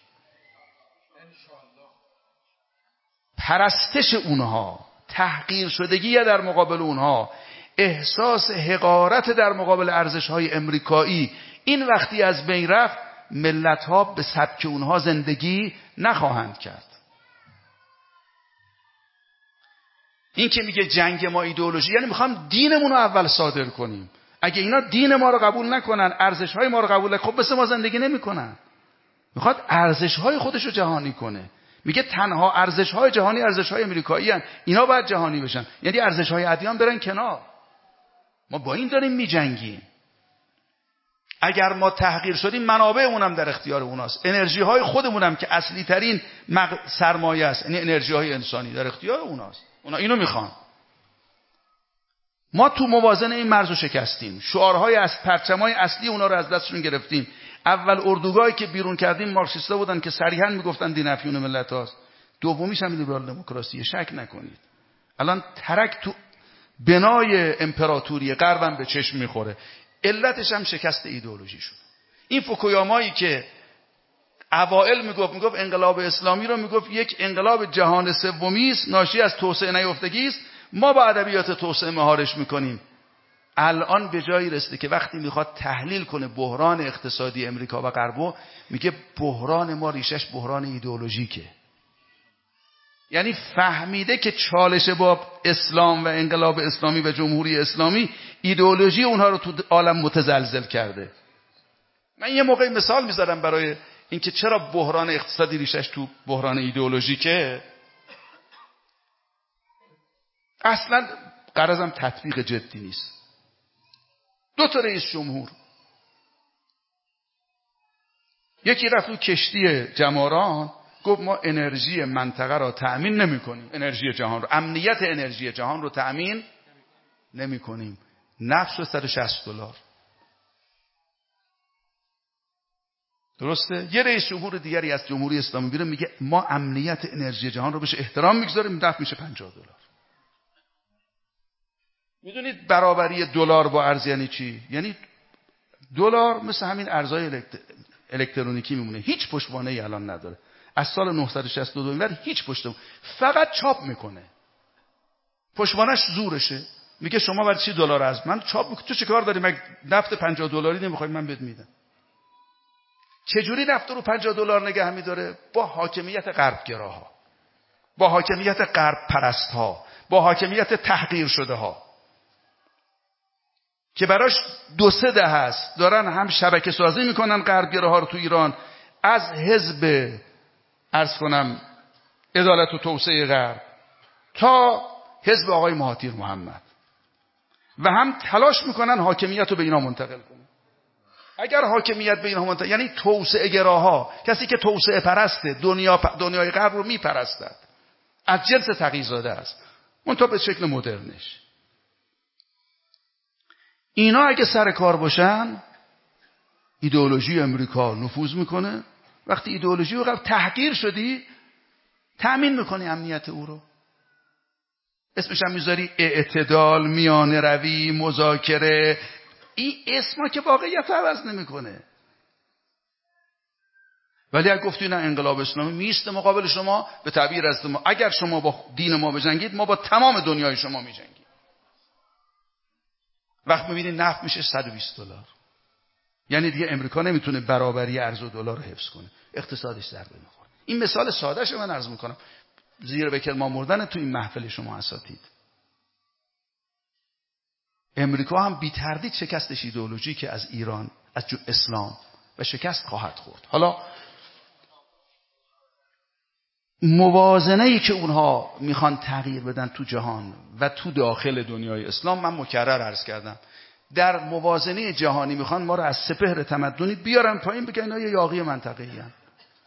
S2: پرستش اونها، تحقیر شدگی در مقابل اونها، احساس حقارت در مقابل ارزش‌های امریکایی، این وقتی از بین رفت ملت‌ها به سبک اونها زندگی نخواهند کرد. این که میگه جنگ ما ایدئولوژی، یعنی میخوام دینمون رو اول صادر کنیم. اگه اینا دین ما رو قبول نکنن، ارزش‌های ما رو قبول نکنن، خب مثل ما زندگی نمی‌کنن. میخواد ارزش‌های خودش رو جهانی کنه. میگه تنها ارزش‌های جهانی ارزش‌های امریکایی هستند، اینا باید جهانی بشن. یعنی ارزش‌های ادیان برن کنار. ما با این داریم میجنگیم. اگر ما تحقیر شدیم منابعمون هم در اختیار اوناست. انرژی های خودمون هم که اصلی ترین مق... سرمایه است، یعنی انرژی های انسانی در اختیار اوناست. اونا اینو میخوان. ما تو موازنه این مرز رو شکستیم. شعارهای از پرچمای اصلی اونا رو از دستشون گرفتیم. اول اردوگاهی که بیرون کردیم مارکسیستا بودن که صریحا میگفتن دین افیون ملت هاست. دومیش هم لیبرال دموکراسی، شک نکنید. الان ترک تو بنای امپراتوری غربم به چشم میخوره. علتش هم شکست ایدئولوژی شد. این فوکویامایی که اوائل میگفت میگفت انقلاب اسلامی رو میگفت یک انقلاب جهان سومی است، ناشی از توسعه نیافتگی است، ما با ادبیات توسعه مهارش میکنیم. الان به جایی رسیده که وقتی میخواد تحلیل کنه بحران اقتصادی امریکا و غربو، میگه بحران ما ریشش بحران ایدئولوژیکه. یعنی فهمیده که چالش با اسلام و انقلاب اسلامی و جمهوری اسلامی ایدئولوژی اونها رو تو عالم متزلزل کرده. من یه موقعی مثال میزدم برای اینکه چرا بحران اقتصادی ریشش تو بحران ایدئولوژیکه. اصلا غرضم تطبیق جدی نیست. دو تا رئیس جمهور، یکی رفت تو کشتی جماران گفت ما انرژی منطقه را تأمین نمی کنیم، انرژی جهان رو، امنیت انرژی جهان رو تأمین نمی کنیم. نفت شد صد و شصت دلار. درسته؟ یه رئیس جمهور دیگری از جمهوری اسلامی بیره میگه ما امنیت انرژی جهان رو بهش احترام میگذاریم، نفت میشه پنجاه دلار. میدونید برابری دلار با ارز یعنی چی؟ یعنی دلار مثل همین ارزهای الکترونیکی میمونه، هیچ پشتوانه ای الان نداره. از سال نهصد و شصت و دو اینور هیچ پشتوانه، فقط چاپ میکنه. پشتوانه‌اش زورشه، میگه شما برای چی دلار از من چاپ میکنی؟ تو چه کار داری؟ مگه نفت پنجاه دلاری نمیخوای من بهت میدم؟ چجوری نفت رو پنجاه دلار نگه میداره؟ با حاکمیت غربگراها، با حاکمیت غرب پرست ها، با حاکمیت تحقیر شده ها که براش دو سه ده هست دارن هم شبکه سازی میکنن غربگراها رو تو ایران، از حزب عرض کنم عدالت و توسعه غرب تا حزب آقای مهاتیر محمد، و هم تلاش میکنن حاکمیت رو به اینا منتقل کنن. اگر حاکمیت به اینها منتقل، یعنی توسعه گراها، کسی که توسعه پرسته، دنیا دنیای غرب رو میپرستد، از جنس تقی‌زاده است، منتها به شکل مدرنش. اینا اگه سر کار باشن، ایدئولوژی امریکا نفوذ میکنه. وقتی ایدئولوژی رو قبل تحقیر شدی، تأمین میکنی امنیت او رو. اسمش هم میذاری اعتدال، میانه روی، مذاکره. این اسما که واقعیت عوض نمیکنه. ولی اگه گفتی نه انقلاب اسلامی میست مقابل شما، به تعبیر از ما، اگر شما با دین ما بجنگید، ما با تمام دنیای شما میجنگیم. وقت میبینید نفت میشه صد و بیست دلار، یعنی دیگه امریکا نمیتونه برابری ارز و دلار رو حفظ کنه، اقتصادش ضربه میخوره. این مثال سادهش من عرض میکنم، زیر به کلمه مردن تو این محفل شما اساتید. امریکا هم بی تردید شکستش ایدئولوژیک از ایران، از اسلام و شکست خواهد خورد. حالا موازنه‌ای که اونها میخوان تغییر بدن تو جهان و تو داخل دنیای اسلام، من مکرر عرض کردم، در موازنه جهانی میخوان ما رو از سپهر تمدنی بیارن پایین، بگن اینا یه یاغی منطقه‌ای ان،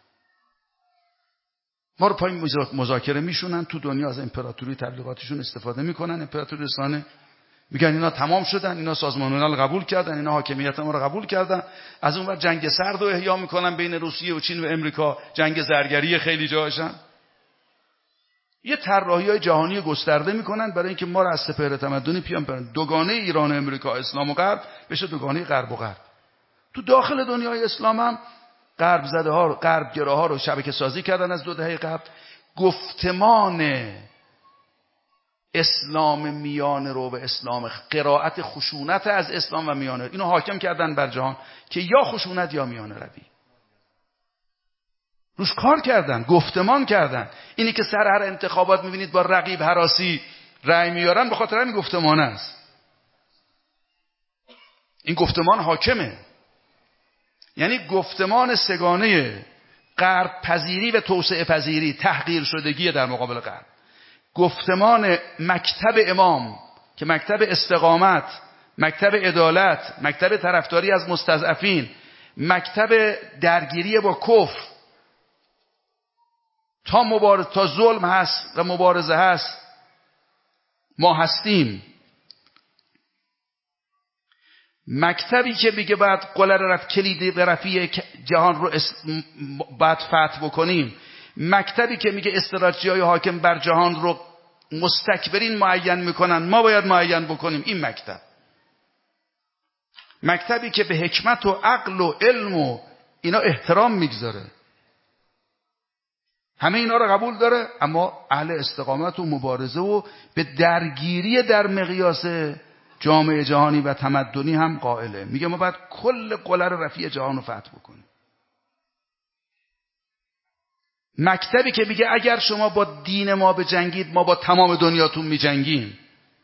S2: ما رو پایین مذاکره میشونن، تو دنیا از امپراتوری تبلیغاتشون استفاده میکنن، امپراتوری رسانه میگن اینا تمام شدن، اینا سازمان ملل قبول کردن، اینا حاکمیت ما رو قبول کردن. از اون ور جنگ سرد رو احیا میکنن بین روسیه و چین و امریکا، جنگ زرگری خیلی جاهاشن. یه طراحی‌های جهانی گسترده میکنن برای اینکه ما رو از سپهر تمدنی پیام برن. دوگانه ایران و امریکا، اسلام و غرب بشه دوگانه غرب و غرب. تو داخل دنیای اسلام هم غرب زده ها، غرب گراها رو شبکه سازی کردن از دو دهه قبل. گفتمان اسلام میانه رو و اسلام قرائت خشونت از اسلام و میانه، اینو حاکم کردن بر جهان که یا خشونت یا میانه روی. روش کار کردن، گفتمان کردن. اینی که سر هر انتخابات میبینید با رقیب هراسی رأی میارن، به خاطر همین گفتمان است. این گفتمان حاکمه، یعنی گفتمان سگانه غرب پذیری و توسعه پذیری، تحقیر شدگی در مقابل غرب. گفتمان مکتب امام که مکتب استقامت، مکتب عدالت، مکتب طرفداری از مستضعفین، مکتب درگیری با کفر، تا مبارز تا ظلم هست و مبارزه هست ما هستیم. مکتبی که میگه بعد قلر رفت کلید رفیع جهان رو بعد فتح بکنیم. مکتبی که میگه استراتژی‌های حاکم بر جهان رو مستکبرین معین میکنن، ما باید معین بکنیم. این مکتب مکتبی که به حکمت و عقل و علم و اینا احترام میگذاره، همه اینا رو قبول داره، اما اهل استقامت و مبارزه و به درگیری در مقیاس جامعه جهانی و تمدنی هم قائله. میگه ما باید کل قلر رفیع جهان رو فتح بکنیم. مکتبی که میگه اگر شما با دین ما بجنگید، ما با تمام دنیاتون میجنگیم.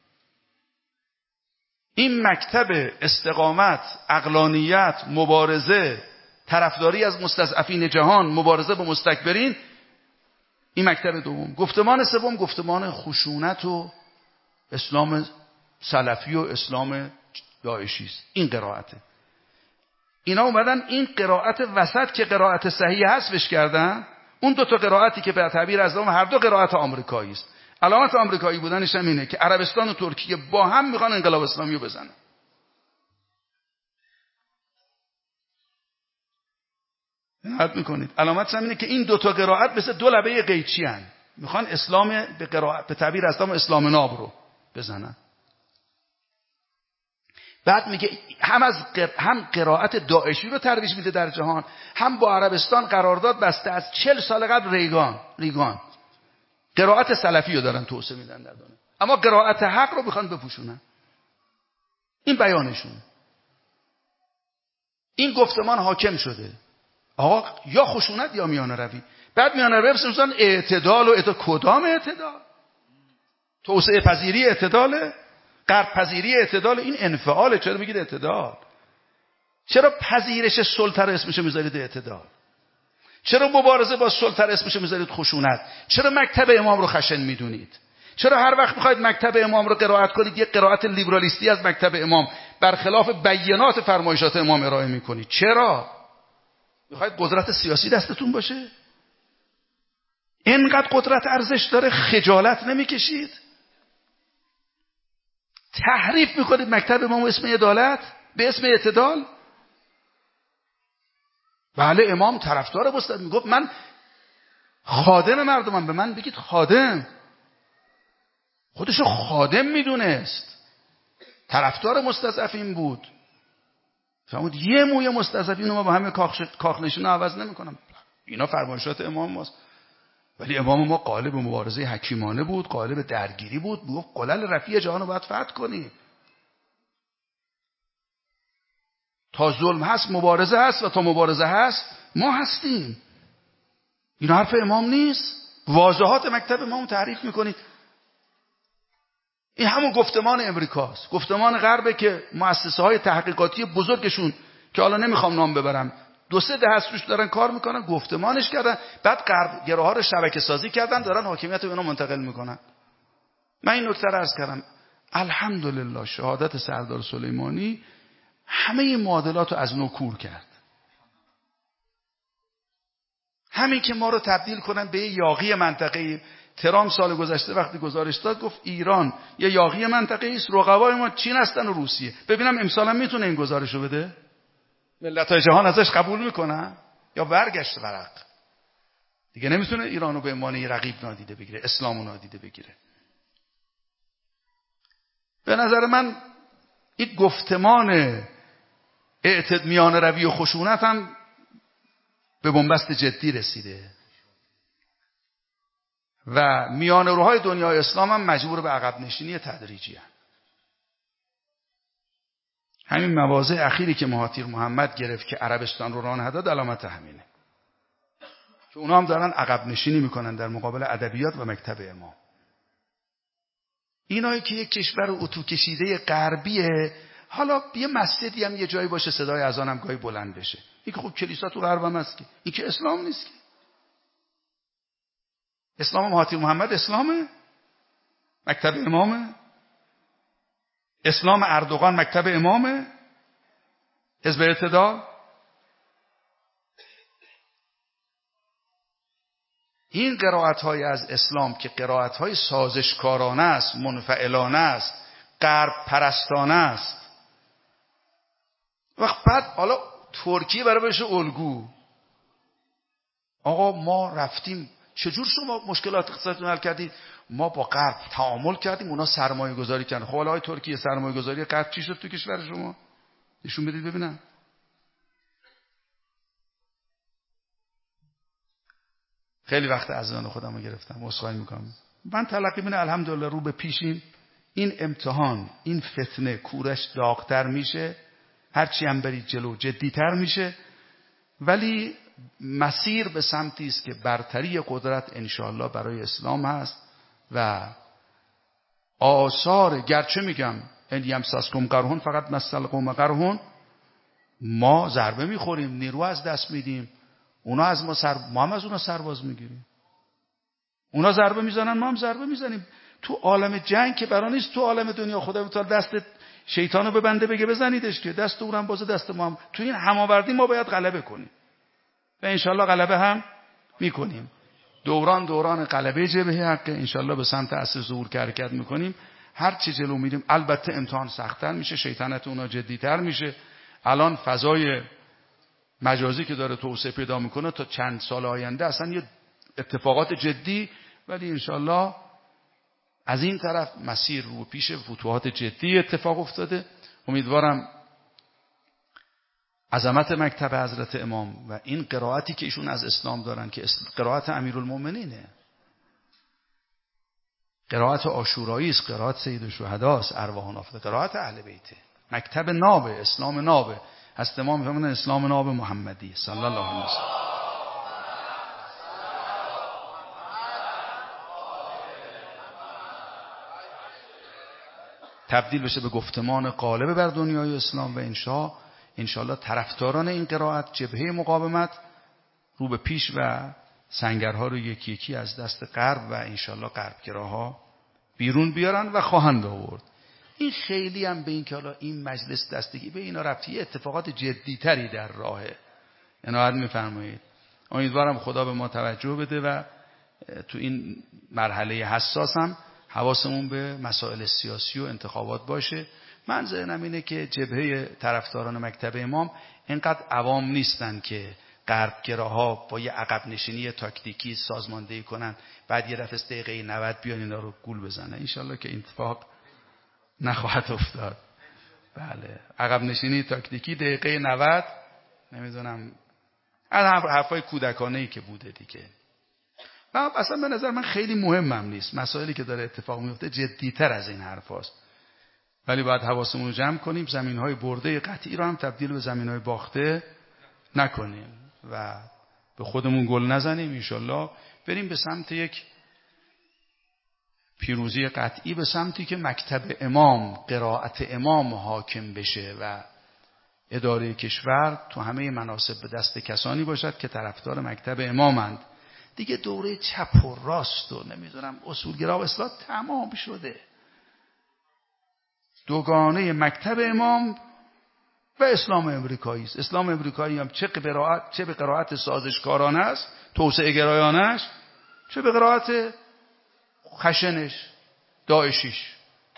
S2: این مکتب استقامت، عقلانیت، مبارزه، طرفداری از مستضعفین جهان، مبارزه با مستکبرین، این مکتب دوم. گفتمان سوم گفتمان خشونت و اسلام سلفی و اسلام داعشی است. این قرائته. اینا اومدن این قرائت وسط که قرائت صحیح حذفش کردن. اون دو تا قرائتی که به تعبیر از هر دو قرائت آمریکایی است. علامت آمریکایی بودنش هم اینه که عربستان و ترکیه با هم میخوان انقلاب اسلامی رو بزنن. حد میکنید. علامتش هم اینه که این دو تا قرائت مثل دو لبه قیچی ان، میخوان اسلام به قرائت به تعبیر از اسلام اسلام ناب رو بزنن. بعد میگه هم از هم قرائت داعشی رو ترویج میده در جهان، هم با عربستان قرارداد بسته از چهل سال قبل ریگان ریگان قرائت سلفی رو دارن توسعه میدن در دنیا، اما قرائت حق رو میخوان بپوشونن. این بیانشون، این گفتمان حاکم شده. آقا یا خشونت یا میانه روی. بعد میانه روی بسیارن اعتدال و اعتدال. کدام اعتدال؟ توسعه پذیری اعتداله؟ غرب پذیری اعتدال؟ این انفعاله. چرا میگید اعتدال؟ چرا پذیرش سلطه رو اسمش میذارید اعتدال؟ چرا مبارزه با سلطه رو اسمش میذارید خشونت؟ چرا مکتب امام رو خشن میدونید؟ چرا هر وقت میخواید مکتب امام رو قرائت کنید یه قرائت لیبرالیستی از مکتب امام برخلاف بیانات فرمایشات امام ارائه میکنید؟ چرا؟ میخواید قدرت سیاسی دستتون باشه؟ اینقدر قدرت ارزش داره خجالت نمیکشید؟ تحریف میکنید مکتب امام اسم عدالت به اسم اعتدال. بله امام طرفدار مستضعف، میگفت من خادم مردمم، به من بگید خادم. خودشو خادم میدونست، طرفدار مستضعفین بود. فرمود یه موی مستضعفین ما با همه کاخ نشین عوض نمیکنم. اینا فرمایشات امام ماست. ولی امام ما قالب مبارزه حکیمانه بود، قالب درگیری بود، میگفت قلل رفیع جهان رو باید فتح کنی. تا ظلم هست مبارزه هست و تا مبارزه هست ما هستیم. این حرف امام نیست. واژهات مکتب امام تعریف میکنید. این همون گفتمان امریکاست، گفتمان غربه که مؤسسه های تحقیقاتی بزرگشون که حالا نمیخوام نام ببرم دو سه دهه روش دارن کار میکنن، گفتمانش کردن، بعد غرب گراها رو شبکه سازی کردن، دارن حاکمیت رو به اینا منتقل میکنن. من این نکته رو عرض کردم. الحمدلله شهادت سردار سلیمانی همه این معادلات رو از نو کور کرد. همین که ما رو تبدیل کنن به یه یاغی منطقه‌ای. ترامپ سال گذشته وقتی گزارش داد گفت ایران یه یاغی منطقه‌ای است، رقبای ما چین هستن و روسیه. ببینم امسال هم میتونه این گزارش رو بده؟ ملت‌های جهان ازش قبول میکنن یا برگشت ورق؟ دیگه نمیتونه ایران رو به عنوان یه رقیب نادیده بگیره، اسلام رو نادیده بگیره. به نظر من این گفتمان اعتد میانه روی و خشونت هم به بنبست جدی رسیده و میانه روهای دنیای اسلام هم مجبور به عقب نشینی تدریجی هم. همین مواضع اخیری که مهاتیر محمد گرفت که عربستان رو راه نداد علامت همینه که اونا هم دارن عقب نشینی میکنن در مقابل ادبیات و مکتب امام. اینایی که یک کشور اتو کشیده غربیه، حالا یه مسجدی هم یه جایی باشه صدای اذان هم گاهی بلند بشه، این که خب کلیسا تو غرب هم هست که این که اسلام نیست که. اسلام مهاتیر محمد اسلامه؟ مکتب امامه؟ اسلام اردوغان مکتب امامه؟ حزب اعتدال؟ این قرائت‌های از اسلام که قرائت‌های سازشکارانه است، منفعلانه است، غرب پرستانه است. وقت بعد حالا ترکیه برای بشه الگو. آقا ما رفتیم، چجور شما مشکلات اقتصادیتون حل کردید؟ ما با غرب تعامل کردیم، اونا سرمایه گذاری کردن. خب حالا های ترکیه سرمایه گذاری غرب چی شد تو کشور شما؟ نشون بدید ببینم. خیلی وقت اذان خودم رو گرفتم، عذرخواهی میکنم. من تلقی اینه الحمدلله رو به پیشیم. این امتحان، این فتنه کورش داغتر میشه، هرچی هم برید جلو جدیتر میشه، ولی مسیر به سمتی است که برتری قدرت انشاءالله برای اسلام هست و آثار، گرچه میگم ان یمسسکم قرحون فقط مثل قوم قرحون، ما ضربه میخوریم، نیرو از دست میدیم، اونا از ما سر ما هم از اونا سرباز میگیریم. اونا ضربه میزنن ما هم ضربه میزنیم. تو عالم جنگ که برا نیست، تو عالم دنیا خدا تعالی دست شیطانو ببنده بگه بزنیدش که دست اونم بازه دست ما هم. تو این هماوردی ما باید غلبه کنیم و انشالله غلبه هم میکنیم. دوران دوران غلبه جبهه حق، انشالله به سمت اصل ظهور که حرکت میکنیم. هر چی جلو میریم البته امتحان سخت‌تر میشه، شیطنت اونا جدی‌تر میشه. الان فضای مجازی که داره توسعه پیدا میکنه تا چند سال آینده اصلا یه اتفاقات جدی، ولی انشالله از این طرف مسیر رو پیش فتوحات جدی اتفاق افتاده. امیدوارم عظمت مکتب حضرت امام و این قرائتی که ایشون از اسلام دارن که قرائت امیرالمومنینه، قرائت عاشورایی است، قرائت سید الشهدا است، ارواح نافذه، قرائت اهل بیته، مکتب نابه، اسلام نابه. هست امام میفهمن اسلام ناب محمدی صلی الله علیه و سلم. تبدیل بشه به گفتمان غالب بر دنیای اسلام و انشا انشاءالله طرفداران این قرائت جبهه مقاومت رو به پیش و سنگرها رو یکی یکی از دست غرب و انشاءالله غربگراها بیرون بیارن و خواهند آورد. این خیلی هم به این که حالا این مجلس دستگی به اینا ربطی، اتفاقات جدیتری در راهه. عنایت میفرمایید. امیدوارم خدا به ما توجه بده و تو این مرحله حساس هم حواسمون به مسائل سیاسی و انتخابات باشه. من ذهنم اینه که جبهه طرفداران مکتب امام اینقدر عوام نیستن که غربگراها با یه عقب نشینی تاکتیکی سازماندهی کنن بعد یه دفعه دقیقه نود بیان اینا رو گول بزنن. انشالله که این اتفاق نخواهد افتاد. بله، عقب نشینی تاکتیکی دقیقه نود نمیدونم از حرفای کودکانه‌ای که بوده دیگه. من اصلا به نظر من خیلی مهمم نیست، مسائلی که داره اتفاق میفته جدی‌تر از این حرفاست، ولی باید حواسمون رو جمع کنیم، زمین‌های برده قطعی رو هم تبدیل به زمین‌های باخته نکنیم و به خودمون گل نزنیم. انشالله بریم به سمت یک پیروزی قطعی، به سمتی که مکتب امام، قرائت امام حاکم بشه و اداره کشور تو همه مناصب به دست کسانی باشد که طرفدار مکتب امامند. دیگه دوره چپ و راست و نمیدونم اصولگرا و اصلاح تمام شده. دوگانه مکتب امام و اسلام امریکایی است. اسلام امریکایی هم چه قرائت چه به قرائت سازشکارانه است، توسعه گرایانش، چه به قرائت خشنش، داعشیش.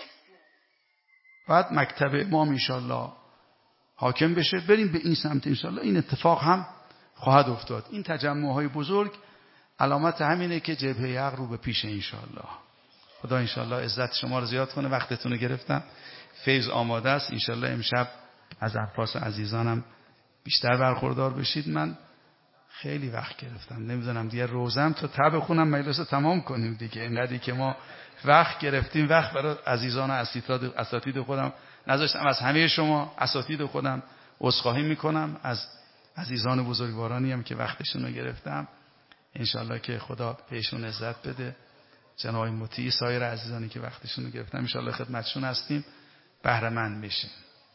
S2: بعد مکتب امام انشالله حاکم بشه، بریم به این سمت. انشالله این اتفاق هم خواهد افتاد. این تجمع‌های بزرگ علامت همینه که جبهه حق رو به پیش انشالله. خدا انشالله عزت شما رو زیاد کنه. وقتتون رو گرفتم، فیض آماده است. انشالله امشب از عرفاس عزیزانم بیشتر برخوردار بشید. من خیلی وقت گرفتم، نمیدونم دیگه روزم تا تب خونم مجلس تمام کنیم دیگه. اینقدری که ما وقت گرفتیم، وقت برای عزیزان و اساتید خودم نذاشتم. از همه شما اساتید خودم عذرخواهی میکنم، از عزیزان بزرگوارانی هم که وقتشون رو گرفتم. انشالله که خدا بهشون عزت بده. جناب مطیع، سایر عزیزانی که وقتشون رو گرفتم، انشالله خدمتشون هستیم، بهره مند بشیم.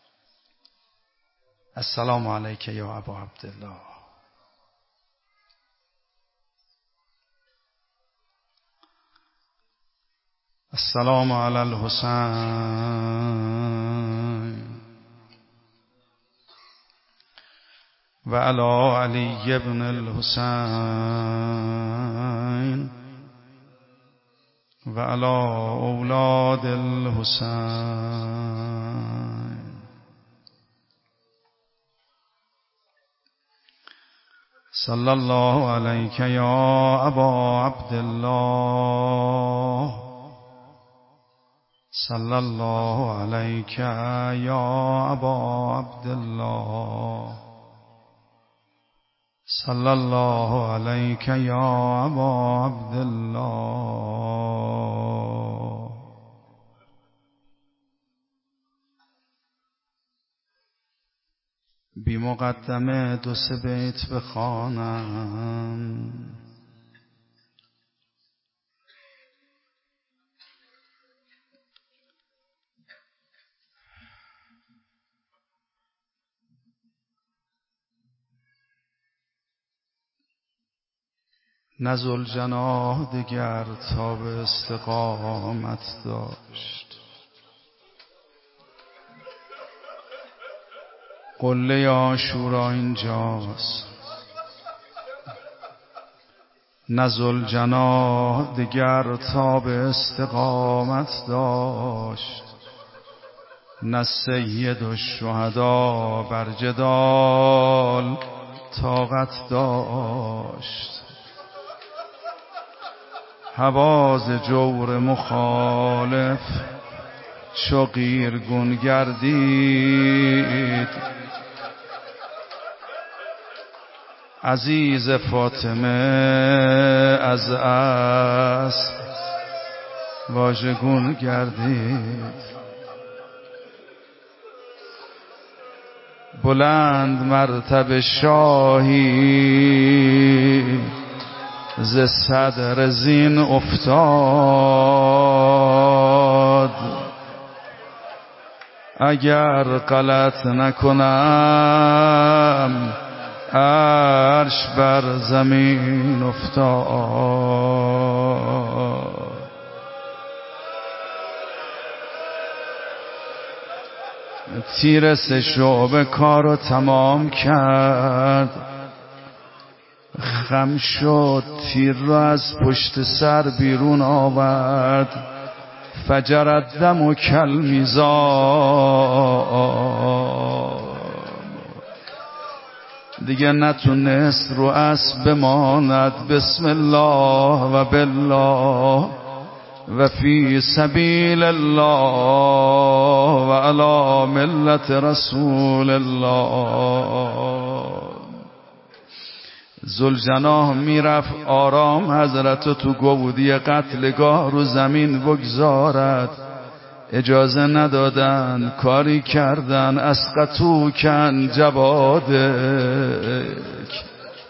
S2: السلام علیک یا ابا عبدالله. السلام علی الحسین و علی علی ابن الحسین و علی اولاد الحسین. صلی الله علیک یا ابا عبدالله. صلی الله علیک یا ابا عبدالله. صلی الله علیک یا ابا عبدالله. بی مقدمه دو سه بیت بخوانم. نزل جناح دگر تا به استقامت داشت. قله عاشورا اینجاست. نزل جناح دگر تا به استقامت داشت. نه سید الشهدا بر جدال طاقت داشت. حواز جور مخالف
S1: چو قیرگون گردید عزیز فاطمه از اسب واژگون گردید بلند مرتبه شاهی ز صدر زین افتاد اگر غلط نکنم عرش بر زمین افتاد تیر سه شعبه کارو تمام کرد خم شد تیر را از پشت سر بیرون آورد فجر الدم و کالمیزان دیگه نتونست رو اسب بماند بسم الله و بالله و فی سبیل الله و علی ملت رسول الله ذوالجناح میرفت آرام حضرت تو گودی قتلگاه رو زمین بگذارد اجازه ندادن کاری کردن اسقطو کن جوادک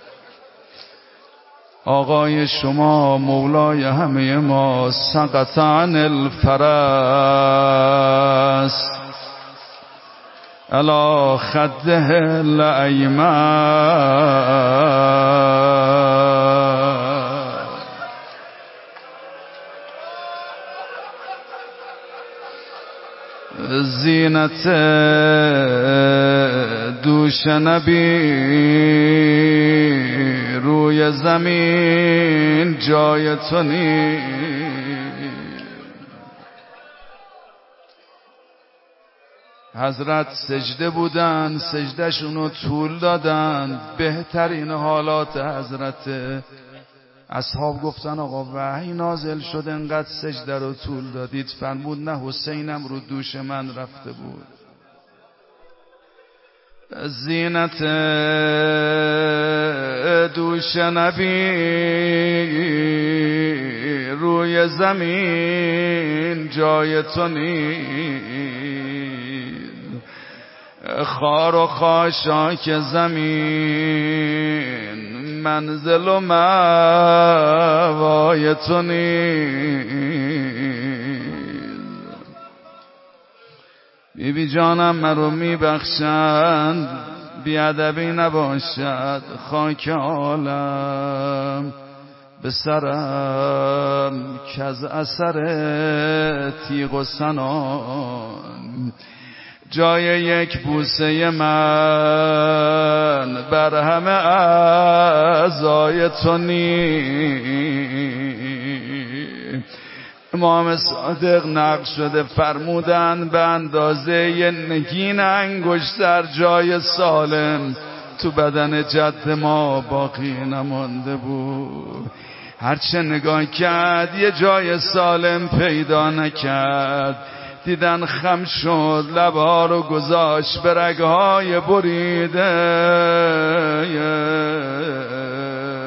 S1: آقای شما مولای همه ما سقط عن الفرس علی خده الایمن زینت دوش نبی روی زمین جای تو نیست حضرت سجده بودن سجدهشونو طول دادن بهترین حالات حضرت اصحاب گفتن آقا وحی نازل شد انقدر سجده رو طول دادید فرمود نه حسینم رو دوش من رفته بود زینت دوش نبی روی زمین جای تو نیست خار و خاشاک زمین منزل و موای تو نیست بی بی جانم مرو میبخشند بیادبی نباشد خاک عالم به سرم که از اثر تیغ و سنان جای یک بوسه من بر همه اعضای تو نیست امام صادق نقل شده فرمودن به اندازه ی نگین انگشتر جای سالم تو بدن جد ما باقی نمانده بود هرچه نگاه کرد یه جای سالم پیدا نکرد دیدن خم شد لبها رو گذاشت به رگهای بریده